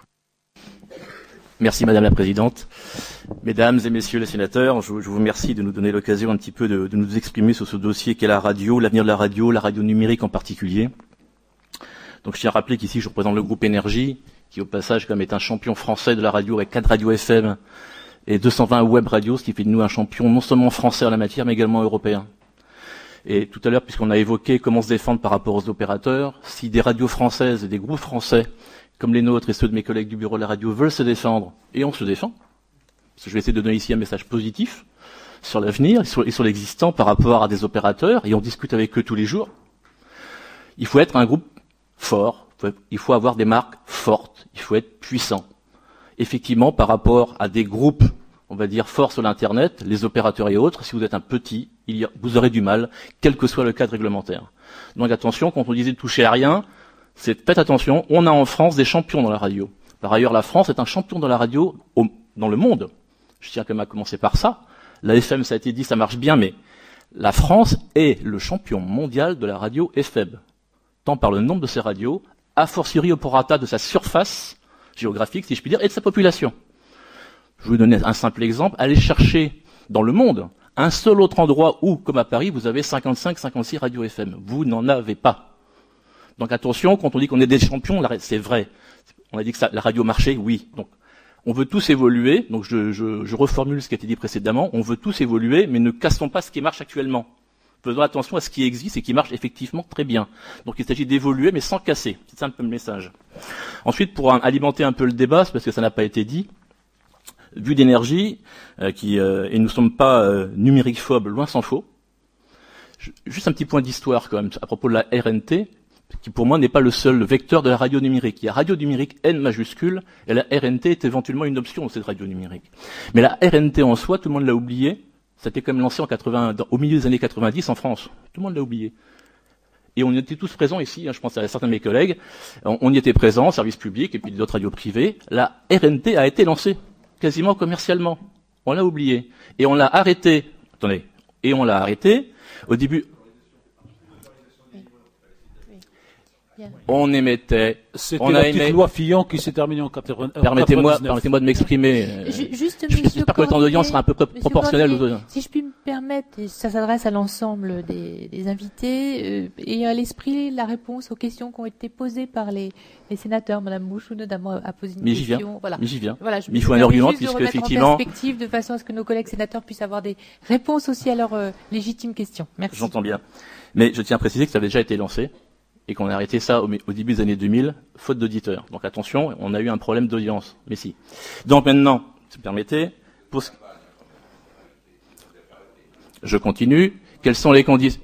Merci Madame la Présidente. Mesdames et Messieurs les sénateurs, je, je vous remercie de nous donner l'occasion un petit peu de, de nous exprimer sur ce dossier qu'est la radio, l'avenir de la radio, la radio numérique en particulier. Donc je tiens à rappeler qu'ici je représente le groupe Énergie, qui au passage comme est un champion français de la radio avec quatre radios F M et deux cent vingt web radios, ce qui fait de nous un champion non seulement français en la matière, mais également européen. Et tout à l'heure, puisqu'on a évoqué comment se défendre par rapport aux opérateurs, si des radios françaises et des groupes français comme les nôtres et ceux de mes collègues du bureau de la radio veulent se défendre, et on se défend, parce que je vais essayer de donner ici un message positif sur l'avenir et sur, et sur l'existant par rapport à des opérateurs, et on discute avec eux tous les jours. Il faut être un groupe fort, il faut avoir des marques fortes, il faut être puissant. Effectivement, par rapport à des groupes, on va dire, forts sur l'Internet, les opérateurs et autres, si vous êtes un petit, il y a, vous aurez du mal, quel que soit le cadre réglementaire. Donc attention, quand on disait de toucher à rien, c'est, faites attention, on a en France des champions dans la radio. Par ailleurs, la France est un champion dans la radio au, dans le monde. Je tiens quand même à commencer par ça. La F M, ça a été dit, ça marche bien, mais la France est le champion mondial de la radio F M. Tant par le nombre de ses radios, a fortiori au prorata de sa surface géographique, si je puis dire, et de sa population. Je vais vous donner un simple exemple. Allez chercher dans le monde un seul autre endroit où, comme à Paris, vous avez cinquante-cinq, cinquante-six radios F M. Vous n'en avez pas. Donc attention, quand on dit qu'on est des champions, c'est vrai. On a dit que ça, la radio marchait, oui. Donc on veut tous évoluer. Donc je, je, je reformule ce qui a été dit précédemment. On veut tous évoluer, mais ne cassons pas ce qui marche actuellement. Faisons attention à ce qui existe et qui marche effectivement très bien. Donc il s'agit d'évoluer, mais sans casser. C'est ça un peu le message. Ensuite, pour alimenter un peu le débat, c'est parce que ça n'a pas été dit. Vu d'énergie, euh, qui euh, et nous ne sommes pas euh, numérique-phobes, loin s'en faut. Je, juste un petit point d'histoire quand même à propos de la R N T, qui pour moi n'est pas le seul vecteur de la radio numérique. Il y a radio numérique N majuscule, et la R N T est éventuellement une option de cette radio numérique. Mais la R N T en soi, tout le monde l'a oublié. Ça a été quand même lancé en quatre-vingts, dans, au milieu des années quatre-vingt-dix en France. Tout le monde l'a oublié. Et on était tous présents ici, hein, je pense à certains de mes collègues. On, on y était présents, service public et puis d'autres radios privées. La R N T a été lancée, quasiment commercialement. On l'a oublié. Et on l'a arrêté. Attendez. Et on l'a arrêté. Au début, On émettait. C'était on la a petite émet... loi Fillon qui s'est terminée en quatre-vingt-dix-neuf. Permettez-moi, permettez-moi de m'exprimer. Juste, J'espère que le temps d'audience sera un peu proportionnel aux autres. Si je puis me permettre, et ça s'adresse à l'ensemble des, des invités, euh, et à l'esprit la réponse aux questions qui ont été posées par les, les sénateurs. Madame Bouchou, notamment, a posé une Mais j'y question. viens. Voilà. Mais j'y viens. Voilà, je Mais il faut un argument, juste puisque de effectivement. En perspective, de façon à ce que nos collègues sénateurs puissent avoir des réponses aussi à leurs euh, légitimes questions. Merci. J'entends bien. Mais je tiens à préciser que ça avait déjà été lancé et qu'on a arrêté ça au, au début des années deux mille, faute d'auditeurs. Donc attention, on a eu un problème d'audience. Mais si. Donc maintenant, si vous permettez, pour ce... je continue. Quelles sont les conditions?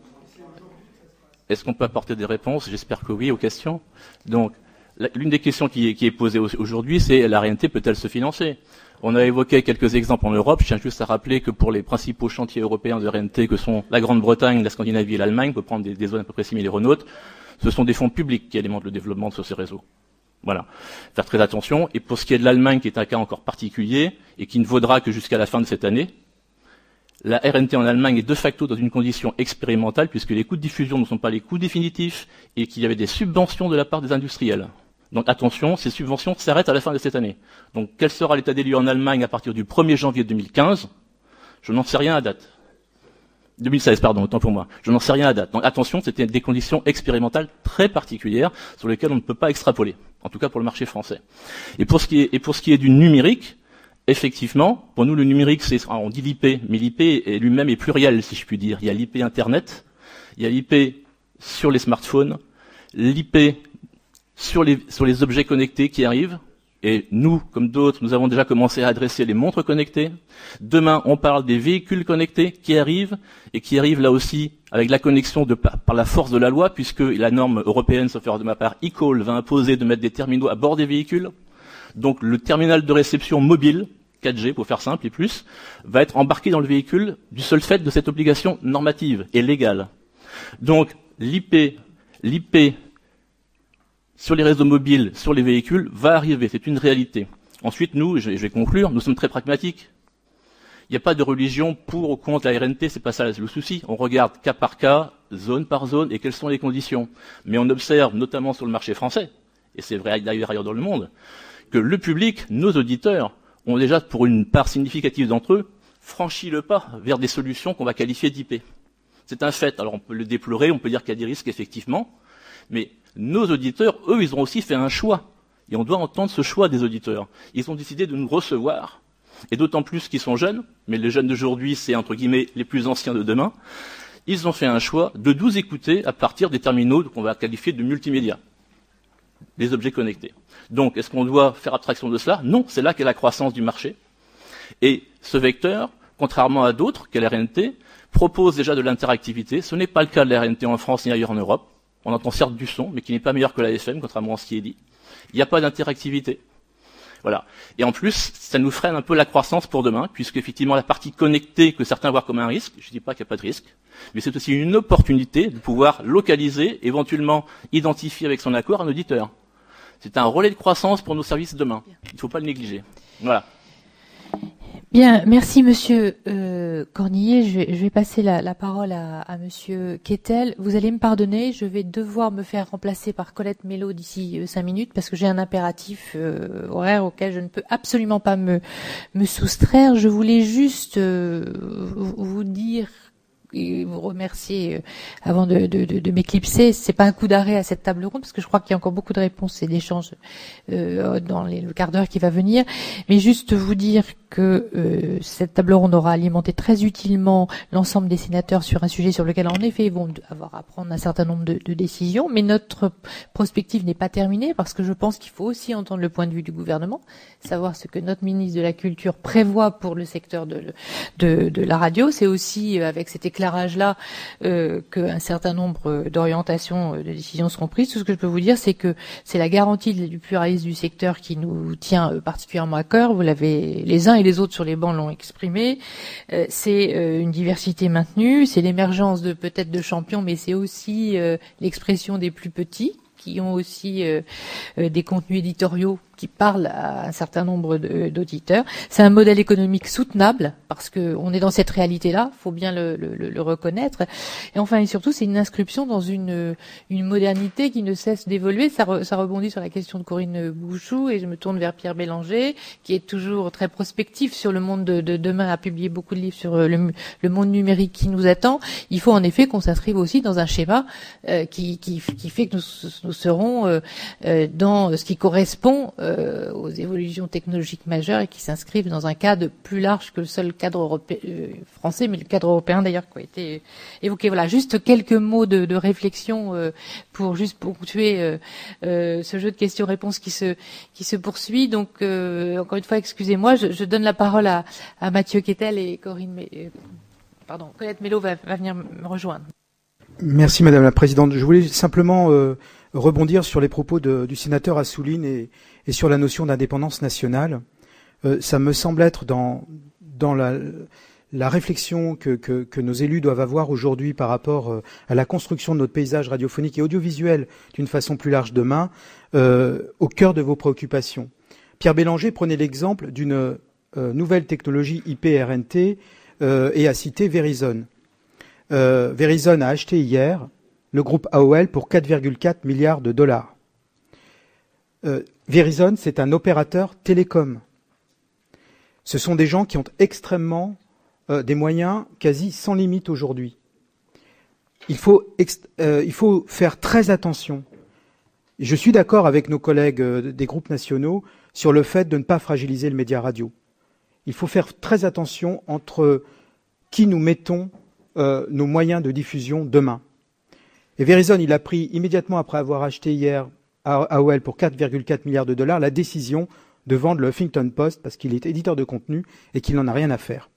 Est-ce qu'on peut apporter des réponses? J'espère que oui aux questions. Donc, l'une des questions qui est, qui est posée aujourd'hui, c'est la R N T peut-elle se financer? On a évoqué quelques exemples en Europe. Je tiens juste à rappeler que pour les principaux chantiers européens de R N T, que sont la Grande-Bretagne, la Scandinavie et l'Allemagne, on peut prendre des, des zones à peu près similaires aux nôtres, ce sont des fonds publics qui alimentent le développement de ces réseaux. Voilà. Faire très attention. Et pour ce qui est de l'Allemagne, qui est un cas encore particulier, et qui ne vaudra que jusqu'à la fin de cette année, la R N T en Allemagne est de facto dans une condition expérimentale, puisque les coûts de diffusion ne sont pas les coûts définitifs, et qu'il y avait des subventions de la part des industriels. Donc attention, ces subventions s'arrêtent à la fin de cette année. Donc quel sera l'état des lieux en Allemagne à partir du premier janvier deux mille quinze? Je n'en sais rien à date. deux mille seize, pardon, autant pour moi. Je n'en sais rien à date. Donc attention, c'était des conditions expérimentales très particulières sur lesquelles on ne peut pas extrapoler. En tout cas pour le marché français. Et pour ce qui est, et pour ce qui est du numérique, effectivement, pour nous le numérique, c'est, on dit l'I P, mais l'I P est lui-même est pluriel, si je puis dire. Il y a l'I P Internet, il y a l'I P sur les smartphones, l'I P sur les, sur les objets connectés qui arrivent, et nous, comme d'autres, nous avons déjà commencé à adresser les montres connectées. Demain, on parle des véhicules connectés qui arrivent, et qui arrivent là aussi avec la connexion de, par la force de la loi, puisque la norme européenne, sauf erreur de ma part, eCall, va imposer de mettre des terminaux à bord des véhicules. Donc le terminal de réception mobile, quatre G pour faire simple et plus, va être embarqué dans le véhicule du seul fait de cette obligation normative et légale. Donc l'I P, l'I P sur les réseaux mobiles, sur les véhicules, va arriver, c'est une réalité. Ensuite, nous, je vais conclure, nous sommes très pragmatiques. Il n'y a pas de religion pour ou contre la R N T, c'est pas ça le souci. On regarde cas par cas, zone par zone, et quelles sont les conditions. Mais on observe, notamment sur le marché français, et c'est vrai d'ailleurs ailleurs dans le monde, que le public, nos auditeurs, ont déjà, pour une part significative d'entre eux, franchi le pas vers des solutions qu'on va qualifier d'I P. C'est un fait. Alors on peut le déplorer, on peut dire qu'il y a des risques, effectivement, mais nos auditeurs, eux, ils ont aussi fait un choix. Et on doit entendre ce choix des auditeurs. Ils ont décidé de nous recevoir, et d'autant plus qu'ils sont jeunes, mais les jeunes d'aujourd'hui, c'est entre guillemets les plus anciens de demain. Ils ont fait un choix de nous écouter à partir des terminaux qu'on va qualifier de multimédia, des objets connectés. Donc, est-ce qu'on doit faire abstraction de cela? Non, c'est là qu'est la croissance du marché. Et ce vecteur, contrairement à d'autres, qu'est la R N T, propose déjà de l'interactivité. Ce n'est pas le cas de la R N T en France ni ailleurs en Europe. On entend certes du son, mais qui n'est pas meilleur que la F M, contrairement à ce qui est dit. Il n'y a pas d'interactivité. Voilà. Et en plus, ça nous freine un peu la croissance pour demain, puisque effectivement la partie connectée que certains voient comme un risque, je ne dis pas qu'il n'y a pas de risque, mais c'est aussi une opportunité de pouvoir localiser, éventuellement identifier avec son accord un auditeur. C'est un relais de croissance pour nos services demain. Il ne faut pas le négliger. Voilà. Bien, merci Monsieur euh, Cornillet. Je vais, je vais passer la, la parole à, à Monsieur Kettel. Vous allez me pardonner, je vais devoir me faire remplacer par Colette Mello d'ici euh, cinq minutes parce que j'ai un impératif euh, horaire auquel je ne peux absolument pas me, me soustraire. Je voulais juste euh, vous dire et vous remercier euh, avant de, de, de, de m'éclipser. C'est pas un coup d'arrêt à cette table ronde parce que je crois qu'il y a encore beaucoup de réponses et d'échanges euh, dans les, le quart d'heure qui va venir. Mais juste vous dire que euh, cette table ronde aura alimenté très utilement l'ensemble des sénateurs sur un sujet sur lequel en effet ils vont avoir à prendre un certain nombre de, de décisions. Mais notre prospective n'est pas terminée parce que je pense qu'il faut aussi entendre le point de vue du gouvernement, savoir ce que notre ministre de la Culture prévoit pour le secteur de, de, de la radio. C'est aussi euh, avec cet éclairage-là euh, qu'un certain nombre d'orientations, de décisions seront prises. Tout ce que je peux vous dire, c'est que c'est la garantie du pluralisme du secteur qui nous tient euh, particulièrement à cœur. Vous l'avez, les uns et les autres sur les bancs l'ont exprimé. Euh, c'est euh, une diversité maintenue, c'est l'émergence de peut-être de champions, mais c'est aussi euh, l'expression des plus petits. qui ont aussi euh, euh, des contenus éditoriaux qui parlent à un certain nombre de, d'auditeurs. C'est un modèle économique soutenable parce que on est dans cette réalité-là, faut bien le, le, le reconnaître. Et enfin et surtout, c'est une inscription dans une une modernité qui ne cesse d'évoluer. Ça, re, ça rebondit sur la question de Corinne Bouchou et je me tourne vers Pierre Bélanger, qui est toujours très prospectif sur le monde de, de demain, a publié beaucoup de livres sur le, le monde numérique qui nous attend. Il faut en effet qu'on s'inscrive aussi dans un schéma euh, qui, qui qui fait que nous, nous serons euh, euh, dans ce qui correspond euh, aux évolutions technologiques majeures et qui s'inscrivent dans un cadre plus large que le seul cadre européen, euh, français, mais le cadre européen d'ailleurs qui a été évoqué. Voilà, juste quelques mots de, de réflexion euh, pour juste ponctuer euh, euh, ce jeu de questions-réponses qui se qui se poursuit. Donc euh, encore une fois, excusez-moi, je, je donne la parole à, à Mathieu Quetel et Corinne, euh, pardon, Colette Mello va, va venir me rejoindre. Merci Madame la Présidente. Je voulais simplement euh, rebondir sur les propos de, du sénateur Assouline et, et sur la notion d'indépendance nationale. Euh, ça me semble être dans, dans la, la réflexion que, que, que nos élus doivent avoir aujourd'hui par rapport euh, à la construction de notre paysage radiophonique et audiovisuel d'une façon plus large demain, euh, au cœur de vos préoccupations. Pierre Bélanger prenait l'exemple d'une euh, nouvelle technologie I P R N T euh, et a cité Verizon. Euh, Verizon a acheté hier le groupe A O L pour quatre virgule quatre milliards de dollars. Euh, Verizon, c'est un opérateur télécom. Ce sont des gens qui ont extrêmement euh, des moyens quasi sans limite aujourd'hui. Il faut, ext- euh, il faut faire très attention. Je suis d'accord avec nos collègues euh, des groupes nationaux sur le fait de ne pas fragiliser le média radio. Il faut faire très attention entre qui nous mettons Euh, nos moyens de diffusion demain. Et Verizon, il a pris immédiatement après avoir acheté hier à A O L pour quatre virgule quatre milliards de dollars la décision de vendre le Huffington Post parce qu'il est éditeur de contenu et qu'il n'en a rien à faire.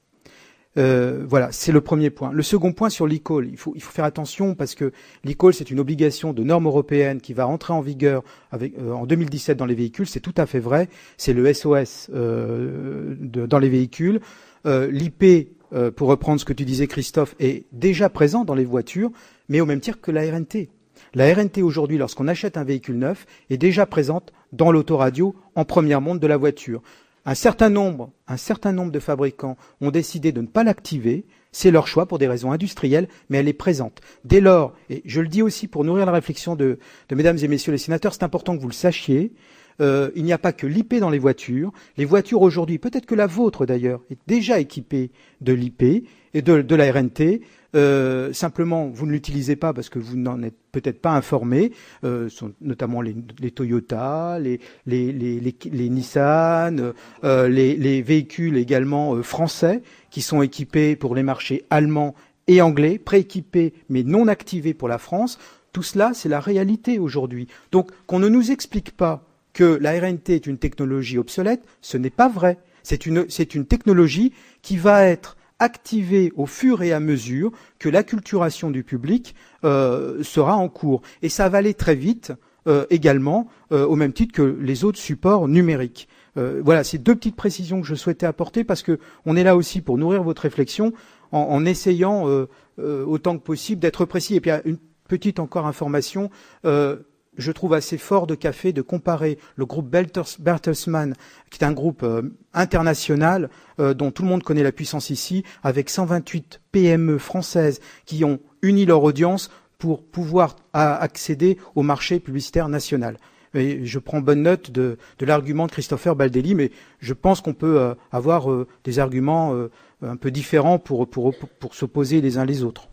Euh, voilà, c'est le premier point. Le second point sur l'E C A L, il faut, il faut faire attention parce que l'E C A L, c'est une obligation de normes européennes qui va entrer en vigueur avec, euh, en deux mille dix-sept dans les véhicules. C'est tout à fait vrai. C'est le S O S euh, de, dans les véhicules. Euh, L'I P, Euh, pour reprendre ce que tu disais, Christophe, est déjà présent dans les voitures, mais au même titre que la R N T. La R N T, aujourd'hui, lorsqu'on achète un véhicule neuf, est déjà présente dans l'autoradio en première monte de la voiture. Un certain nombre, un certain nombre de fabricants ont décidé de ne pas l'activer. C'est leur choix pour des raisons industrielles, mais elle est présente. Dès lors, et je le dis aussi pour nourrir la réflexion de, de mesdames et messieurs les sénateurs, c'est important que vous le sachiez. Euh, il n'y a pas que l'I P dans les voitures. Les voitures aujourd'hui, peut-être que la vôtre d'ailleurs, est déjà équipée de l'I P et de, de la R N T. Euh, simplement, vous ne l'utilisez pas parce que vous n'en êtes peut-être pas informé. Euh, sont notamment les, les Toyota, les, les, les, les, les Nissan, euh, les, les véhicules également euh, français qui sont équipés pour les marchés allemands et anglais, prééquipés mais non activés pour la France. Tout cela, c'est la réalité aujourd'hui. Donc, qu'on ne nous explique pas que la R N T est une technologie obsolète, ce n'est pas vrai. C'est une, c'est une technologie qui va être activée au fur et à mesure que l'acculturation du public euh, sera en cours. Et ça va aller très vite euh, également, euh, au même titre que les autres supports numériques. Euh, voilà, c'est deux petites précisions que je souhaitais apporter parce que on est là aussi pour nourrir votre réflexion en, en essayant euh, euh, autant que possible d'être précis. Et puis, une petite encore information. Euh, Je trouve assez fort de café de comparer le groupe Bertelsmann, qui est un groupe euh, international euh, dont tout le monde connaît la puissance ici, avec cent vingt-huit P M E françaises qui ont uni leur audience pour pouvoir à, accéder au marché publicitaire national. Et je prends bonne note de, de l'argument de Christopher Baldelli, mais je pense qu'on peut euh, avoir euh, des arguments euh, un peu différents pour, pour, pour, pour s'opposer les uns les autres.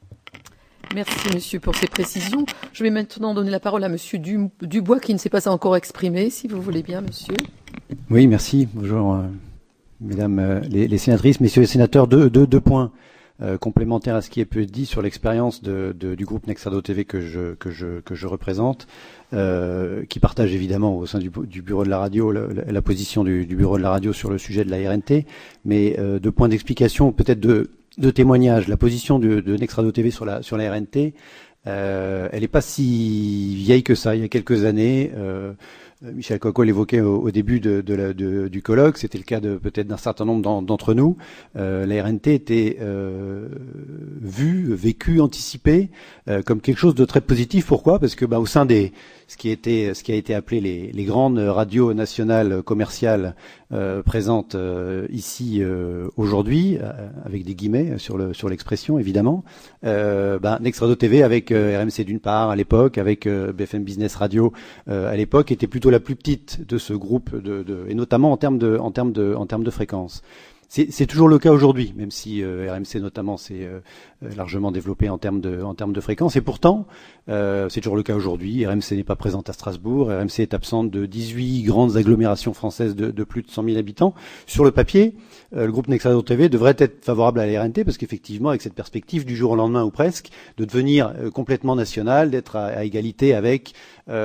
Merci, monsieur, pour ces précisions. Je vais maintenant donner la parole à monsieur Dubois, qui ne s'est pas encore exprimé, si vous voulez bien, monsieur. Oui, merci. Bonjour, euh, mesdames euh, les, les sénatrices, messieurs les sénateurs. Deux, deux, deux points euh, complémentaires à ce qui est peu dit sur l'expérience de, de, du groupe Nexardo T V que je, que je, que je représente, euh, qui partage évidemment au sein du, du bureau de la radio la, la position du, du bureau de la radio sur le sujet de la R N T, mais euh, deux points d'explication, peut-être de de témoignage. La position de, de Nexradio T V sur la sur la R N T, euh, elle n'est pas si vieille que ça. Il y a quelques années, euh, Michel Coco l'évoquait au, au début de, de la, de, du colloque, c'était le cas de peut-être d'un certain nombre d'en, d'entre nous. Euh, la R N T était euh, vue, vécue, anticipée euh, comme quelque chose de très positif. Pourquoi ? Parce que bah, au sein des ce qui était ce qui a été appelé les, les grandes radios nationales commerciales euh, présentes euh, ici euh, aujourd'hui, euh, avec des guillemets sur le sur l'expression évidemment. Euh, bah, Next Radio T V avec euh, R M C d'une part à l'époque, avec euh, B F M Business Radio euh, à l'époque était plutôt la plus petite de ce groupe de, de et notamment en termes de en termes de en termes de fréquence. C'est, c'est toujours le cas aujourd'hui, même si euh, R M C notamment s'est euh, largement développé en termes de en termes de fréquence. Et pourtant, euh, c'est toujours le cas aujourd'hui. R M C n'est pas présente à Strasbourg. R M C est absente de dix-huit grandes agglomérations françaises de, de plus de cent mille habitants. Sur le papier, euh, le groupe Next Radio T V devrait être favorable à la R N T parce qu'effectivement, avec cette perspective du jour au lendemain ou presque, de devenir euh, complètement national, d'être à, à égalité avec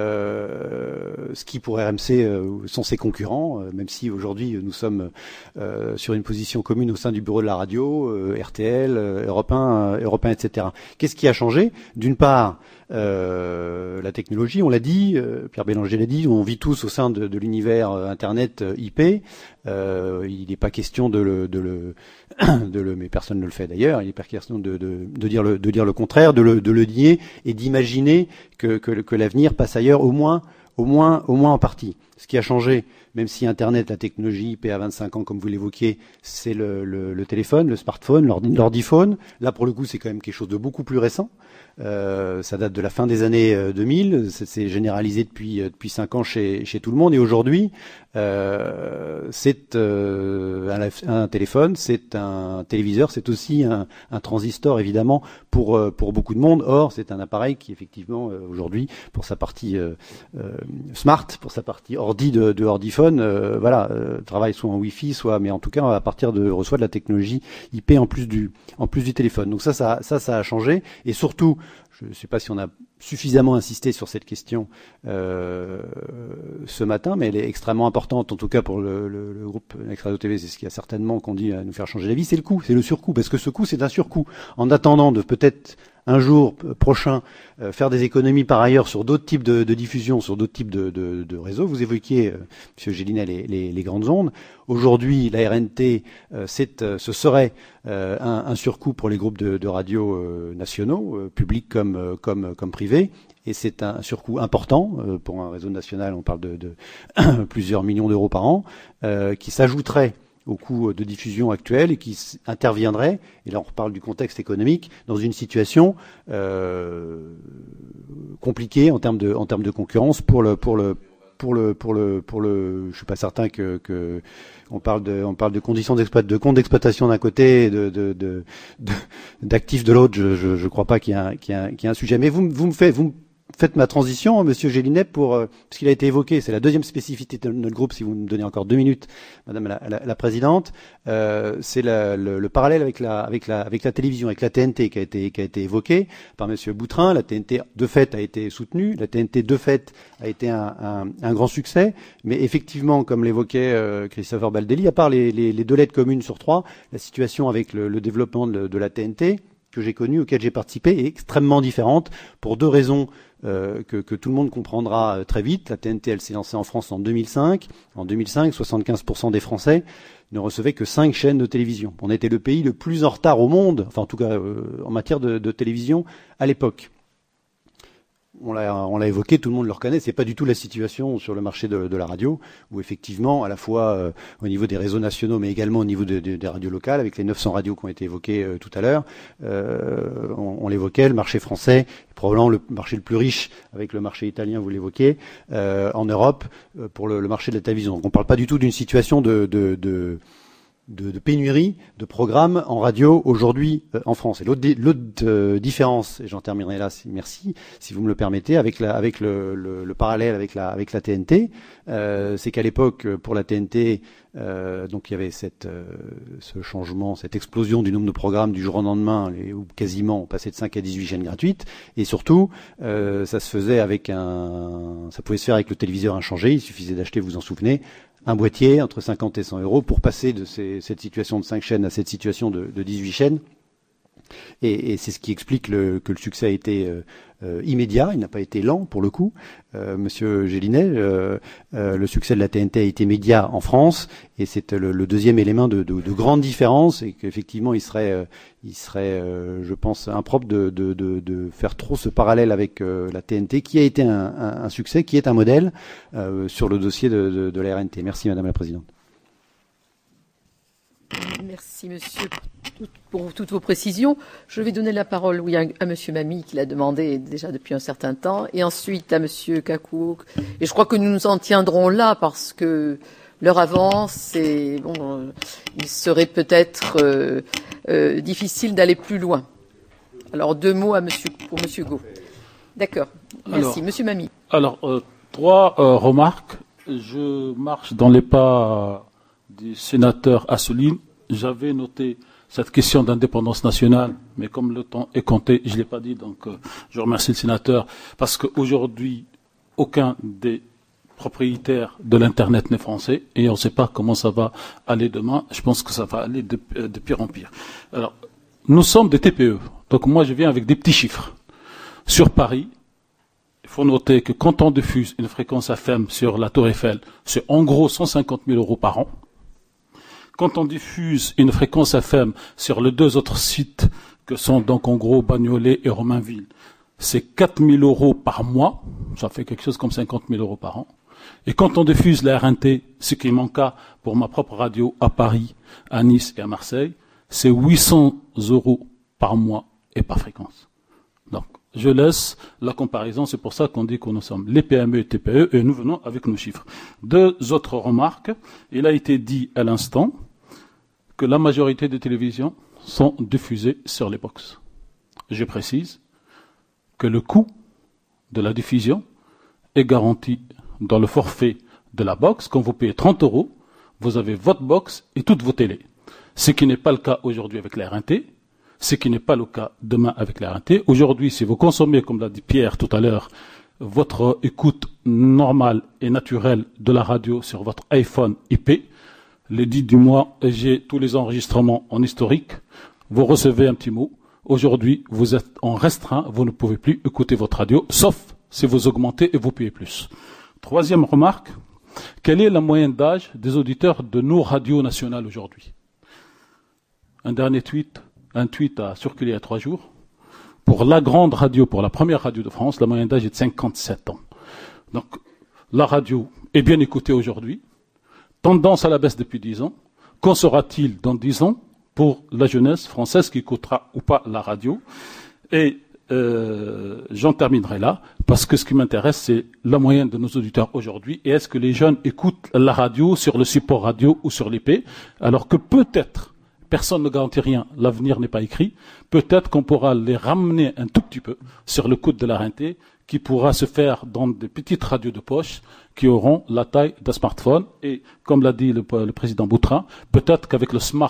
euh, ce qui pour R M C euh, sont ses concurrents, euh, même si aujourd'hui nous sommes euh, sur une position commune au sein du bureau de la radio, euh, R T L, euh, Europe un, euh, Europe un, et cetera. Qu'est-ce qui a changé ? D'une part, euh, la technologie, on l'a dit, euh, Pierre Bélanger l'a dit, on vit tous au sein de, de l'univers euh, Internet euh, I P. Euh, il n'est pas question de le, de le, de le, mais personne ne le fait d'ailleurs. Il n'est pas question de, de, de dire le, de dire le contraire, de le, de le nier et d'imaginer que, que, que l'avenir passe ailleurs, au moins, au moins, au moins en partie. Ce qui a changé, même si Internet, la technologie I P à vingt-cinq ans, comme vous l'évoquiez, c'est le, le, le téléphone, le smartphone, l'ordi, l'ordiphone. Là, pour le coup, c'est quand même quelque chose de beaucoup plus récent. Euh, ça date de la fin des années deux mille. C'est, c'est généralisé depuis depuis cinq ans chez chez tout le monde. Et aujourd'hui, euh, c'est euh, un, un téléphone, c'est un téléviseur, c'est aussi un, un transistor évidemment pour pour beaucoup de monde. Or, c'est un appareil qui effectivement aujourd'hui, pour sa partie euh, euh, smart, pour sa partie ordi de, de ordiphone, euh, voilà, euh, travaille soit en Wi-Fi, soit, mais en tout cas à partir de reçoit de la technologie I P en plus du en plus du téléphone. Donc ça, ça, ça, ça a changé. Et surtout, je ne sais pas si on a suffisamment insisté sur cette question euh, ce matin, mais elle est extrêmement importante, en tout cas pour le, le, le groupe Next Radio T V, c'est ce qui a certainement conduit à nous faire changer d'avis, c'est le coût, c'est le surcoût, parce que ce coût, c'est un surcoût. En attendant de peut-être un jour prochain euh, faire des économies par ailleurs sur d'autres types de, de diffusion, sur d'autres types de, de, de réseaux. Vous évoquiez, euh, M. Gélinet, les, les, les grandes ondes. Aujourd'hui, la R N T, euh, c'est, euh, ce serait euh, un, un surcoût pour les groupes de, de radio euh, nationaux, euh, publics comme, euh, comme, comme privés. Et c'est un surcoût important euh, pour un réseau national. On parle de, de plusieurs millions d'euros par an, euh, qui s'ajouterait au coût de diffusion actuel et qui interviendrait, et là on reparle du contexte économique, dans une situation euh, compliquée en termes de en termes de concurrence pour le pour le pour le pour le pour le je suis pas certain que que on parle de on parle de conditions d'exploit de comptes d'exploitation d'un côté et de de de, de d'actifs de l'autre. Je je je crois pas qu'il y a un, qu'il y a un, qu'il y a un sujet. Mais vous vous me faites vous me Faites ma transition, Monsieur Gélinet, pour euh, parce qu'il a été évoqué, c'est la deuxième spécificité de notre groupe. Si vous me donnez encore deux minutes, Madame la, la, la Présidente, euh, c'est la, le, le parallèle avec la, avec la, avec la télévision, avec la T N T qui a été, qui a été évoqué par Monsieur Boutrin. La T N T de fait a été soutenue, la T N T de fait a été un, un, un grand succès, mais effectivement, comme l'évoquait euh, Christopher Baldelli, à part les, les, les deux lettres communes sur trois, la situation avec le, le développement de, de la T N T que j'ai connu, auquel j'ai participé, est extrêmement différente pour deux raisons euh, que, que tout le monde comprendra très vite. La T N T, elle s'est lancée en France en deux mille cinq. En deux mille cinq, soixante-quinze pour cent des Français ne recevaient que cinq chaînes de télévision. On était le pays le plus en retard au monde, enfin en tout cas euh, en matière de, de télévision à l'époque. On l'a, on l'a évoqué, tout le monde le reconnaît, c'est pas du tout la situation sur le marché de, de la radio, où effectivement, à la fois euh, au niveau des réseaux nationaux, mais également au niveau de, de, des radios locales, avec les neuf cents radios qui ont été évoquées euh, tout à l'heure, euh, on, on l'évoquait, le marché français est probablement le marché le plus riche, avec le marché italien, vous l'évoquiez, euh, en Europe, euh, pour le, le marché de la télévision. Donc on parle pas du tout d'une situation de... de, de De, de pénurie de programmes en radio aujourd'hui euh, en France. Et l'autre, l'autre euh, différence, et j'en terminerai là, si, merci, si vous me le permettez, avec, la, avec le, le, le parallèle avec la, avec la T N T, euh, c'est qu'à l'époque, pour la T N T, euh, donc il y avait cette, euh, ce changement, cette explosion du nombre de programmes du jour au lendemain, les, où quasiment on passait de cinq à dix-huit chaînes gratuites, et surtout, euh, ça se faisait avec un, ça pouvait se faire avec le téléviseur inchangé, il suffisait d'acheter, vous vous en souvenez, un boîtier entre cinquante et cent euros pour passer de ces, cette situation de cinq chaînes à cette situation de, de dix-huit chaînes. Et, et c'est ce qui explique le, que le succès a été euh, euh, immédiat, il n'a pas été lent pour le coup. Euh, Monsieur Gélinet, euh, euh, le succès de la T N T a été immédiat en France, et c'est le, le deuxième élément de, de, de grande différence, et qu'effectivement il serait, euh, il serait, euh, je pense, impropre de, de, de, de faire trop ce parallèle avec euh, la T N T, qui a été un, un, un succès, qui est un modèle euh, sur le dossier de, de, de la R N T. Merci Madame la Présidente. Merci monsieur pour, pour toutes vos précisions. Je vais donner la parole oui, à, à monsieur Mamie qui l'a demandé déjà depuis un certain temps, et ensuite à monsieur Kakou. Et je crois que nous nous en tiendrons là parce que l'heure avance et bon, euh, il serait peut-être euh, euh, difficile d'aller plus loin. Alors deux mots à monsieur, pour monsieur Go. D'accord. Merci. Alors, monsieur Mamie. Alors euh, trois euh, remarques. Je marche dans les pas du sénateur Assouline. J'avais noté cette question d'indépendance nationale, mais comme le temps est compté, je ne l'ai pas dit, donc euh, je remercie le sénateur, parce qu'aujourd'hui, aucun des propriétaires de l'Internet n'est français, et on ne sait pas comment ça va aller demain. Je pense que ça va aller de, de pire en pire. Alors, nous sommes des T P E, donc moi je viens avec des petits chiffres. Sur Paris, il faut noter que quand on diffuse une fréquence F M sur la Tour Eiffel, c'est en gros cent cinquante mille euros par an. Quand on diffuse une fréquence F M sur les deux autres sites, que sont donc en gros Bagnolet et Romainville, c'est quatre mille euros par mois, ça fait quelque chose comme cinquante mille euros par an. Et quand on diffuse la R N T, ce qui est mon cas pour ma propre radio à Paris, à Nice et à Marseille, c'est huit cents euros par mois et par fréquence. Donc, je laisse la comparaison, c'est pour ça qu'on dit que nous sommes les P M E et T P E, et nous venons avec nos chiffres. Deux autres remarques. Il a été dit à l'instant que la majorité des télévisions sont diffusées sur les box. Je précise que le coût de la diffusion est garanti dans le forfait de la box. Quand vous payez trente euros, vous avez votre box et toutes vos télés. Ce qui n'est pas le cas aujourd'hui avec la R N T, ce qui n'est pas le cas demain avec la R N T. Aujourd'hui, si vous consommez, comme l'a dit Pierre tout à l'heure, votre écoute normale et naturelle de la radio sur votre iPhone I P, les dix du mois, j'ai tous les enregistrements en historique, vous recevez un petit mot. Aujourd'hui, vous êtes en restreint, vous ne pouvez plus écouter votre radio, sauf si vous augmentez et vous payez plus. Troisième remarque, quelle est la moyenne d'âge des auditeurs de nos radios nationales aujourd'hui? Un dernier tweet, un tweet a circulé il y a trois jours. Pour la grande radio, pour la première radio de France, la moyenne d'âge est de cinquante-sept ans. Donc, la radio est bien écoutée aujourd'hui. Tendance à la baisse depuis dix ans. Qu'en sera-t-il dans dix ans pour la jeunesse française qui écoutera ou pas la radio? Et euh, j'en terminerai là, parce que ce qui m'intéresse, c'est la moyenne de nos auditeurs aujourd'hui. Et est-ce que les jeunes écoutent la radio sur le support radio ou sur l'I P? Alors que peut-être, personne ne garantit rien, l'avenir n'est pas écrit, peut-être qu'on pourra les ramener un tout petit peu sur le coude de la R N T, qui pourra se faire dans des petites radios de poche qui auront la taille d'un smartphone. Et comme l'a dit le, le président Boutrin, peut-être qu'avec le smart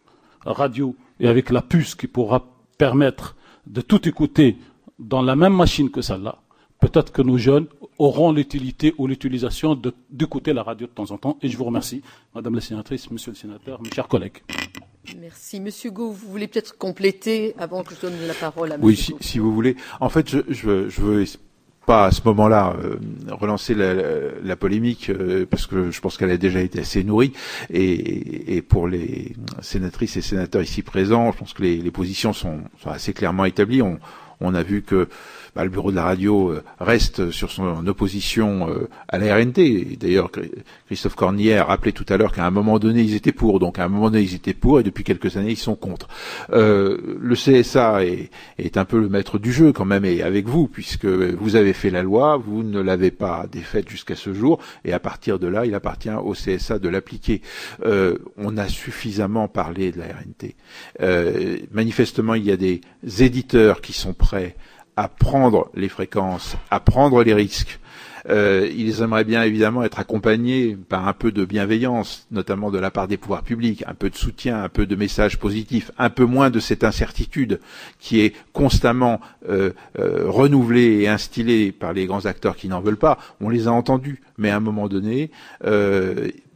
radio et avec la puce qui pourra permettre de tout écouter dans la même machine que celle-là, peut-être que nos jeunes auront l'utilité ou l'utilisation de, d'écouter la radio de temps en temps. Et je vous remercie, Madame la sénatrice, Monsieur le sénateur, mes chers collègues. Merci. Monsieur Gau, vous voulez peut-être compléter avant que je donne la parole à Monsieur Oui, si, Gau. si vous voulez. En fait, je, je, je veux pas à ce moment-là euh, relancer la, la, la polémique euh, parce que je pense qu'elle a déjà été assez nourrie et, et pour les sénatrices et sénateurs ici présents, je pense que les, les positions sont, sont assez clairement établies. On, on a vu que bah, le bureau de la radio euh, reste sur son opposition euh, à la R N T. Et d'ailleurs, Christophe Cornier a rappelé tout à l'heure qu'à un moment donné, ils étaient pour. Donc, à un moment donné, ils étaient pour, et depuis quelques années, ils sont contre. Euh, le C S A est, est un peu le maître du jeu, quand même, et avec vous, puisque vous avez fait la loi, vous ne l'avez pas défaite jusqu'à ce jour, et à partir de là, il appartient au C S A de l'appliquer. Euh, on a suffisamment parlé de la R N T. Euh, manifestement, il y a des éditeurs qui sont prêts à prendre les fréquences, à prendre les risques. Euh, ils aimeraient bien évidemment être accompagnés par un peu de bienveillance, notamment de la part des pouvoirs publics, un peu de soutien, un peu de messages positifs, un peu moins de cette incertitude qui est constamment euh, euh, renouvelée et instillée par les grands acteurs qui n'en veulent pas. On les a entendus, mais à un moment donné, euh,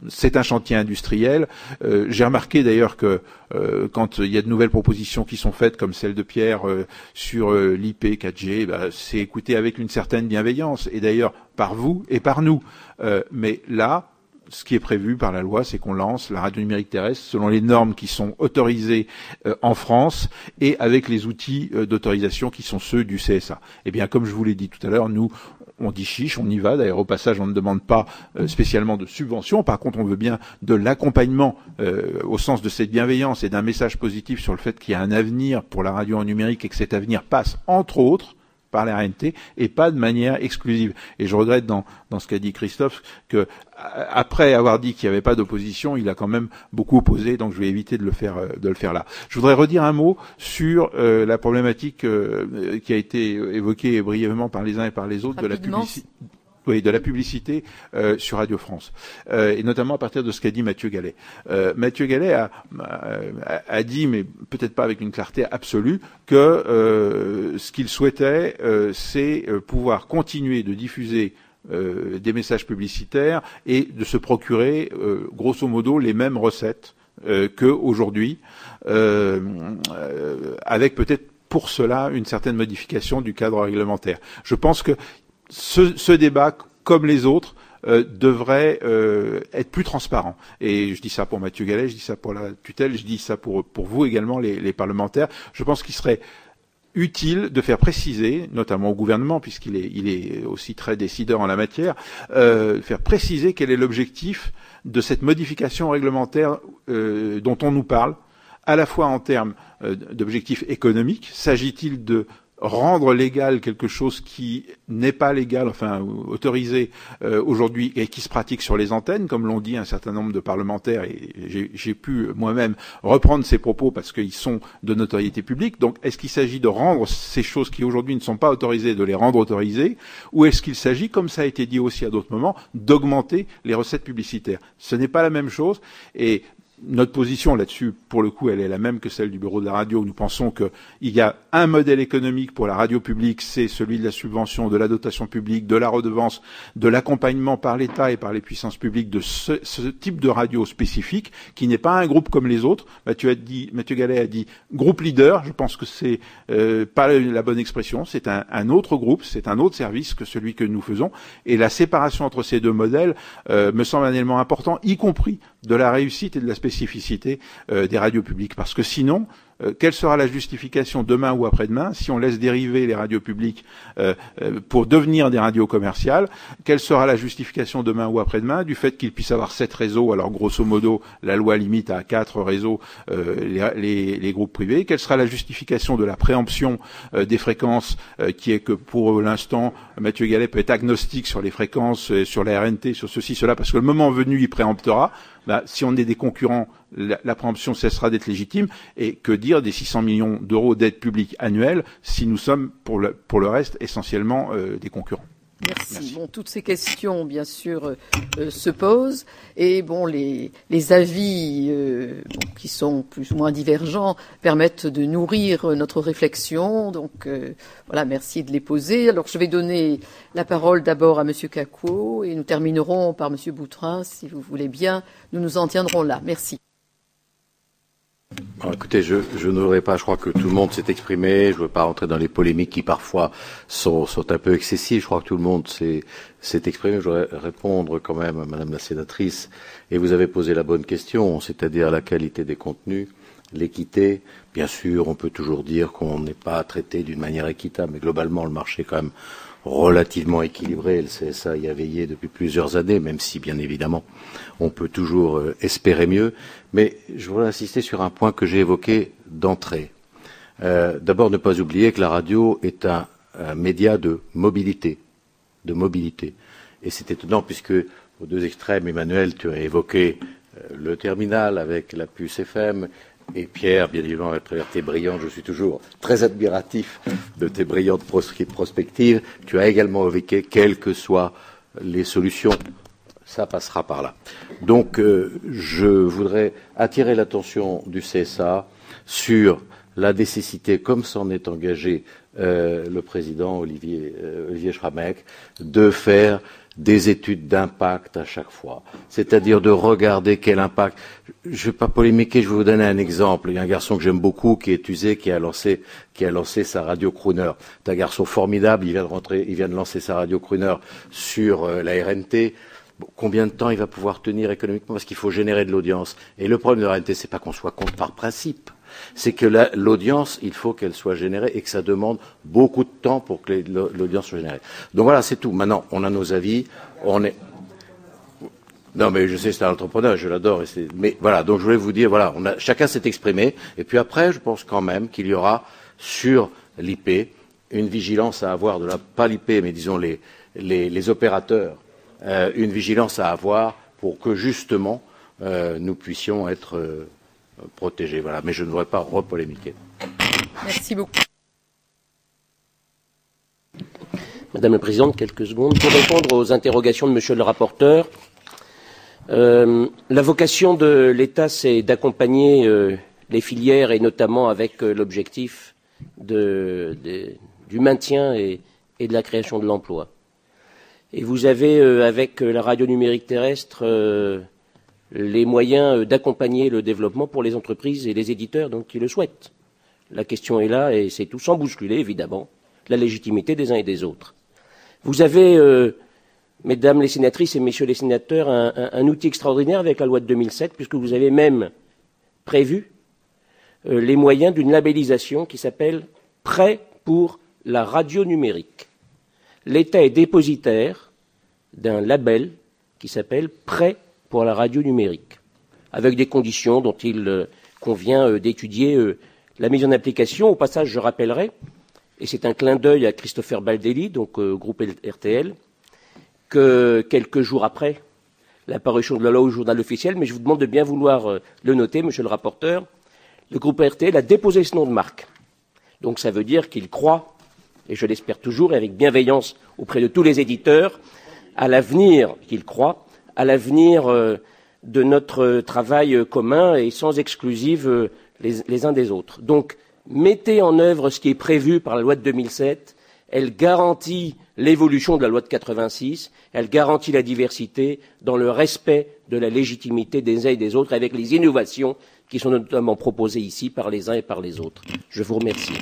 c'est un chantier industriel. Euh, j'ai remarqué d'ailleurs que euh, quand il y a de nouvelles propositions qui sont faites, comme celle de Pierre euh, sur euh, l'I P quatre G, bah, c'est écouté avec une certaine bienveillance, et d'ailleurs par vous et par nous. Euh, mais là, ce qui est prévu par la loi, c'est qu'on lance la radio numérique terrestre selon les normes qui sont autorisées euh, en France et avec les outils euh, d'autorisation qui sont ceux du C S A. Eh bien, comme je vous l'ai dit tout à l'heure, nous, on dit chiche, on y va. D'ailleurs, au passage, on ne demande pas euh, spécialement de subvention. Par contre, on veut bien de l'accompagnement euh, au sens de cette bienveillance et d'un message positif sur le fait qu'il y a un avenir pour la radio en numérique et que cet avenir passe, entre autres, par la R N T et pas de manière exclusive. Et je regrette dans, dans ce qu'a dit Christophe que après avoir dit qu'il n'y avait pas d'opposition, il a quand même beaucoup opposé, donc je vais éviter de le faire de le faire là. Je voudrais redire un mot sur euh, la problématique euh, qui a été évoquée brièvement par les uns et par les autres. Rapidement. de la publicité. Oui, de la publicité euh, sur Radio France, euh, et notamment à partir de ce qu'a dit Mathieu Gallet. Euh, Mathieu Gallet a, a, a dit, mais peut-être pas avec une clarté absolue, que euh, ce qu'il souhaitait, euh, c'est pouvoir continuer de diffuser euh, des messages publicitaires et de se procurer, euh, grosso modo, les mêmes recettes euh, qu'aujourd'hui, euh, euh, avec peut-être pour cela une certaine modification du cadre réglementaire. Je pense que Ce, ce débat, comme les autres, euh, devrait euh, être plus transparent. Et je dis ça pour Mathieu Gallet, je dis ça pour la tutelle, je dis ça pour, pour vous également, les, les parlementaires. Je pense qu'il serait utile de faire préciser, notamment au gouvernement, puisqu'il est, il est aussi très décideur en la matière, euh, faire préciser quel est l'objectif de cette modification réglementaire euh, dont on nous parle, à la fois en termes euh, d'objectifs économiques. S'agit-il de rendre légal quelque chose qui n'est pas légal, enfin autorisé euh, aujourd'hui et qui se pratique sur les antennes, comme l'ont dit un certain nombre de parlementaires, et j'ai, j'ai pu moi-même reprendre ces propos parce qu'ils sont de notoriété publique. Donc, est-ce qu'il s'agit de rendre ces choses qui aujourd'hui ne sont pas autorisées, de les rendre autorisées, ou est-ce qu'il s'agit, comme ça a été dit aussi à d'autres moments, d'augmenter les recettes publicitaires? Ce n'est pas la même chose, et notre position là-dessus, pour le coup, elle est la même que celle du bureau de la radio. Nous pensons qu'il y a un modèle économique pour la radio publique, c'est celui de la subvention, de la dotation publique, de la redevance, de l'accompagnement par l'État et par les puissances publiques de ce, ce type de radio spécifique, qui n'est pas un groupe comme les autres. Mathieu, a dit, Mathieu Gallet a dit groupe leader. Je pense que c'est euh, pas la bonne expression. C'est un, un autre groupe, c'est un autre service que celui que nous faisons. Et la séparation entre ces deux modèles euh, me semble un élément important, y compris de la réussite et de la spécificité euh, des radios publiques. Parce que sinon, euh, quelle sera la justification demain ou après-demain si on laisse dériver les radios publiques euh, euh, pour devenir des radios commerciales? Quelle sera la justification demain ou après-demain du fait qu'ils puissent avoir sept réseaux? Alors grosso modo, la loi limite à quatre réseaux euh, les, les, les groupes privés. Quelle sera la justification de la préemption euh, des fréquences euh, qui est que pour l'instant, Mathieu Gallet peut être agnostique sur les fréquences, euh, sur la R N T, sur ceci, cela, parce que le moment venu, il préemptera. Bah, si on est des concurrents, la, la préemption cessera d'être légitime. Et que dire des six cents millions d'euros d'aide publique annuelle si nous sommes, pour le, pour le reste, essentiellement euh, des concurrents? Merci. Merci. Bon, toutes ces questions, bien sûr, euh, euh, se posent, et bon, les, les avis euh, bon, qui sont plus ou moins divergents permettent de nourrir notre réflexion. Donc, euh, voilà, merci de les poser. Alors, je vais donner la parole d'abord à Monsieur Cacou, et nous terminerons par Monsieur Boutrin, si vous voulez bien. Nous nous en tiendrons là. Merci. Alors, écoutez, je, je ne voudrais pas, je crois que tout le monde s'est exprimé, je ne veux pas rentrer dans les polémiques qui parfois sont, sont un peu excessives, je crois que tout le monde s'est, s'est exprimé. Je voudrais répondre quand même à Madame la sénatrice, et vous avez posé la bonne question, c'est-à-dire la qualité des contenus, l'équité. Bien sûr, on peut toujours dire qu'on n'est pas traité d'une manière équitable, mais globalement, le marché est quand même relativement équilibré. Le C S A y a veillé depuis plusieurs années, même si, bien évidemment, on peut toujours euh, espérer mieux. Mais je voudrais insister sur un point que j'ai évoqué d'entrée. Euh, d'abord, ne pas oublier que la radio est un, un média de mobilité, de mobilité. Et c'est étonnant puisque, aux deux extrêmes, Emmanuel, tu as évoqué euh, le terminal avec la puce F M. Et Pierre, bien évidemment, à travers tes brillantes, je suis toujours très admiratif de tes brillantes prospectives. Tu as également évoqué, quelles que soient les solutions, ça passera par là. Donc, euh, je voudrais attirer l'attention du C S A sur la nécessité, comme s'en est engagé euh, le président Olivier, euh, Olivier Schramek, de faire des études d'impact à chaque fois, c'est-à-dire de regarder quel impact. Je ne vais pas polémiquer, je vais vous donner un exemple. Il y a un garçon que j'aime beaucoup, qui est usé, qui a lancé, qui a lancé sa radio crooner. C'est un garçon formidable, il vient de rentrer, il vient de lancer sa radio crooner sur euh, la R N T. Bon, combien de temps il va pouvoir tenir économiquement? Parce qu'il faut générer de l'audience. Et le problème de la R N T, c'est pas qu'on soit contre par principe. C'est que la, l'audience, il faut qu'elle soit générée et que ça demande beaucoup de temps pour que les, l'audience soit générée. Donc voilà, c'est tout. Maintenant, on a nos avis. On est. Non, mais je sais, c'est un entrepreneur, je l'adore. Et c'est... Mais voilà, donc je voulais vous dire, voilà, on a... chacun s'est exprimé. Et puis après, je pense quand même qu'il y aura sur l'I P une vigilance à avoir de la, pas l'I P, mais disons les, les, les opérateurs, euh, une vigilance à avoir pour que justement euh, nous puissions être euh, protégés. Voilà, mais je ne voudrais pas repolémiquer. Merci beaucoup. Madame la Présidente, quelques secondes pour répondre aux interrogations de Monsieur le rapporteur. Euh, la vocation de l'État, c'est d'accompagner euh, les filières et notamment avec euh, l'objectif de, de, du maintien et, et de la création de l'emploi. Et vous avez, euh, avec euh, la radio numérique terrestre, euh, les moyens euh, d'accompagner le développement pour les entreprises et les éditeurs donc, qui le souhaitent. La question est là, et c'est tout sans bousculer, évidemment, la légitimité des uns et des autres. Vous avez, euh, mesdames les sénatrices et messieurs les sénateurs, un, un, un outil extraordinaire avec la loi de deux mille sept, puisque vous avez même prévu euh, les moyens d'une labellisation qui s'appelle « Prêt pour la radio numérique ». L'État est dépositaire d'un label qui s'appelle « Prêt pour la radio numérique », avec des conditions dont il euh, convient euh, d'étudier euh, la mise en application. Au passage, je rappellerai, et c'est un clin d'œil à Christopher Baldelli, donc euh, groupe R T L, que quelques jours après l'apparition de la loi au journal officiel, mais je vous demande de bien vouloir euh, le noter, monsieur le rapporteur, le groupe R T L a déposé ce nom de marque. Donc ça veut dire qu'il croit, et je l'espère toujours, et avec bienveillance auprès de tous les éditeurs, à l'avenir, qu'il croit, à l'avenir euh, de notre travail euh, commun et sans exclusive euh, les, les uns des autres. Donc, mettez en œuvre ce qui est prévu par la loi de deux mille sept. Elle garantit l'évolution de la loi de quatre-vingt-six. Elle garantit la diversité dans le respect de la légitimité des uns et des autres avec les innovations qui sont notamment proposées ici par les uns et par les autres. Je vous remercie.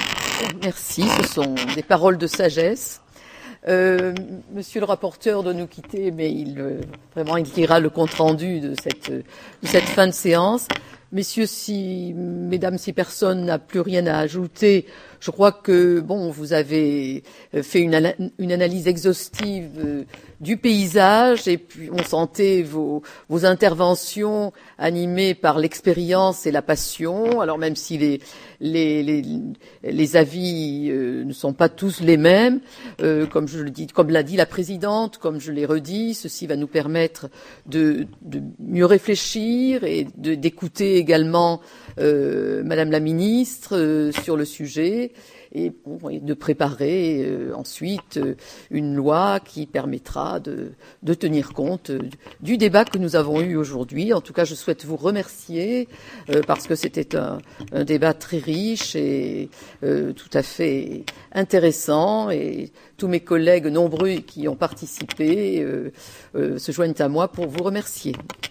Merci. Ce sont des paroles de sagesse. Euh, monsieur le rapporteur doit nous quitter, mais il, euh, vraiment, il lira le compte-rendu de cette, de cette fin de séance. Messieurs, si, mesdames, si personne n'a plus rien à ajouter, je crois que, bon, vous avez fait une, une analyse exhaustive euh, du paysage et puis on sentait vos, vos interventions animées par l'expérience et la passion. Alors même si les, les, les, les avis euh, ne sont pas tous les mêmes, euh, comme je le dis, comme l'a dit la présidente, comme je l'ai redit, ceci va nous permettre de, de mieux réfléchir et de, d'écouter également euh, Madame la ministre euh, sur le sujet. Et bon, de préparer euh, ensuite euh, une loi qui permettra de, de tenir compte euh, du débat que nous avons eu aujourd'hui. En tout cas, je souhaite vous remercier euh, parce que c'était un, un débat très riche et euh, tout à fait intéressant. Et tous mes collègues nombreux qui ont participé euh, euh, se joignent à moi pour vous remercier.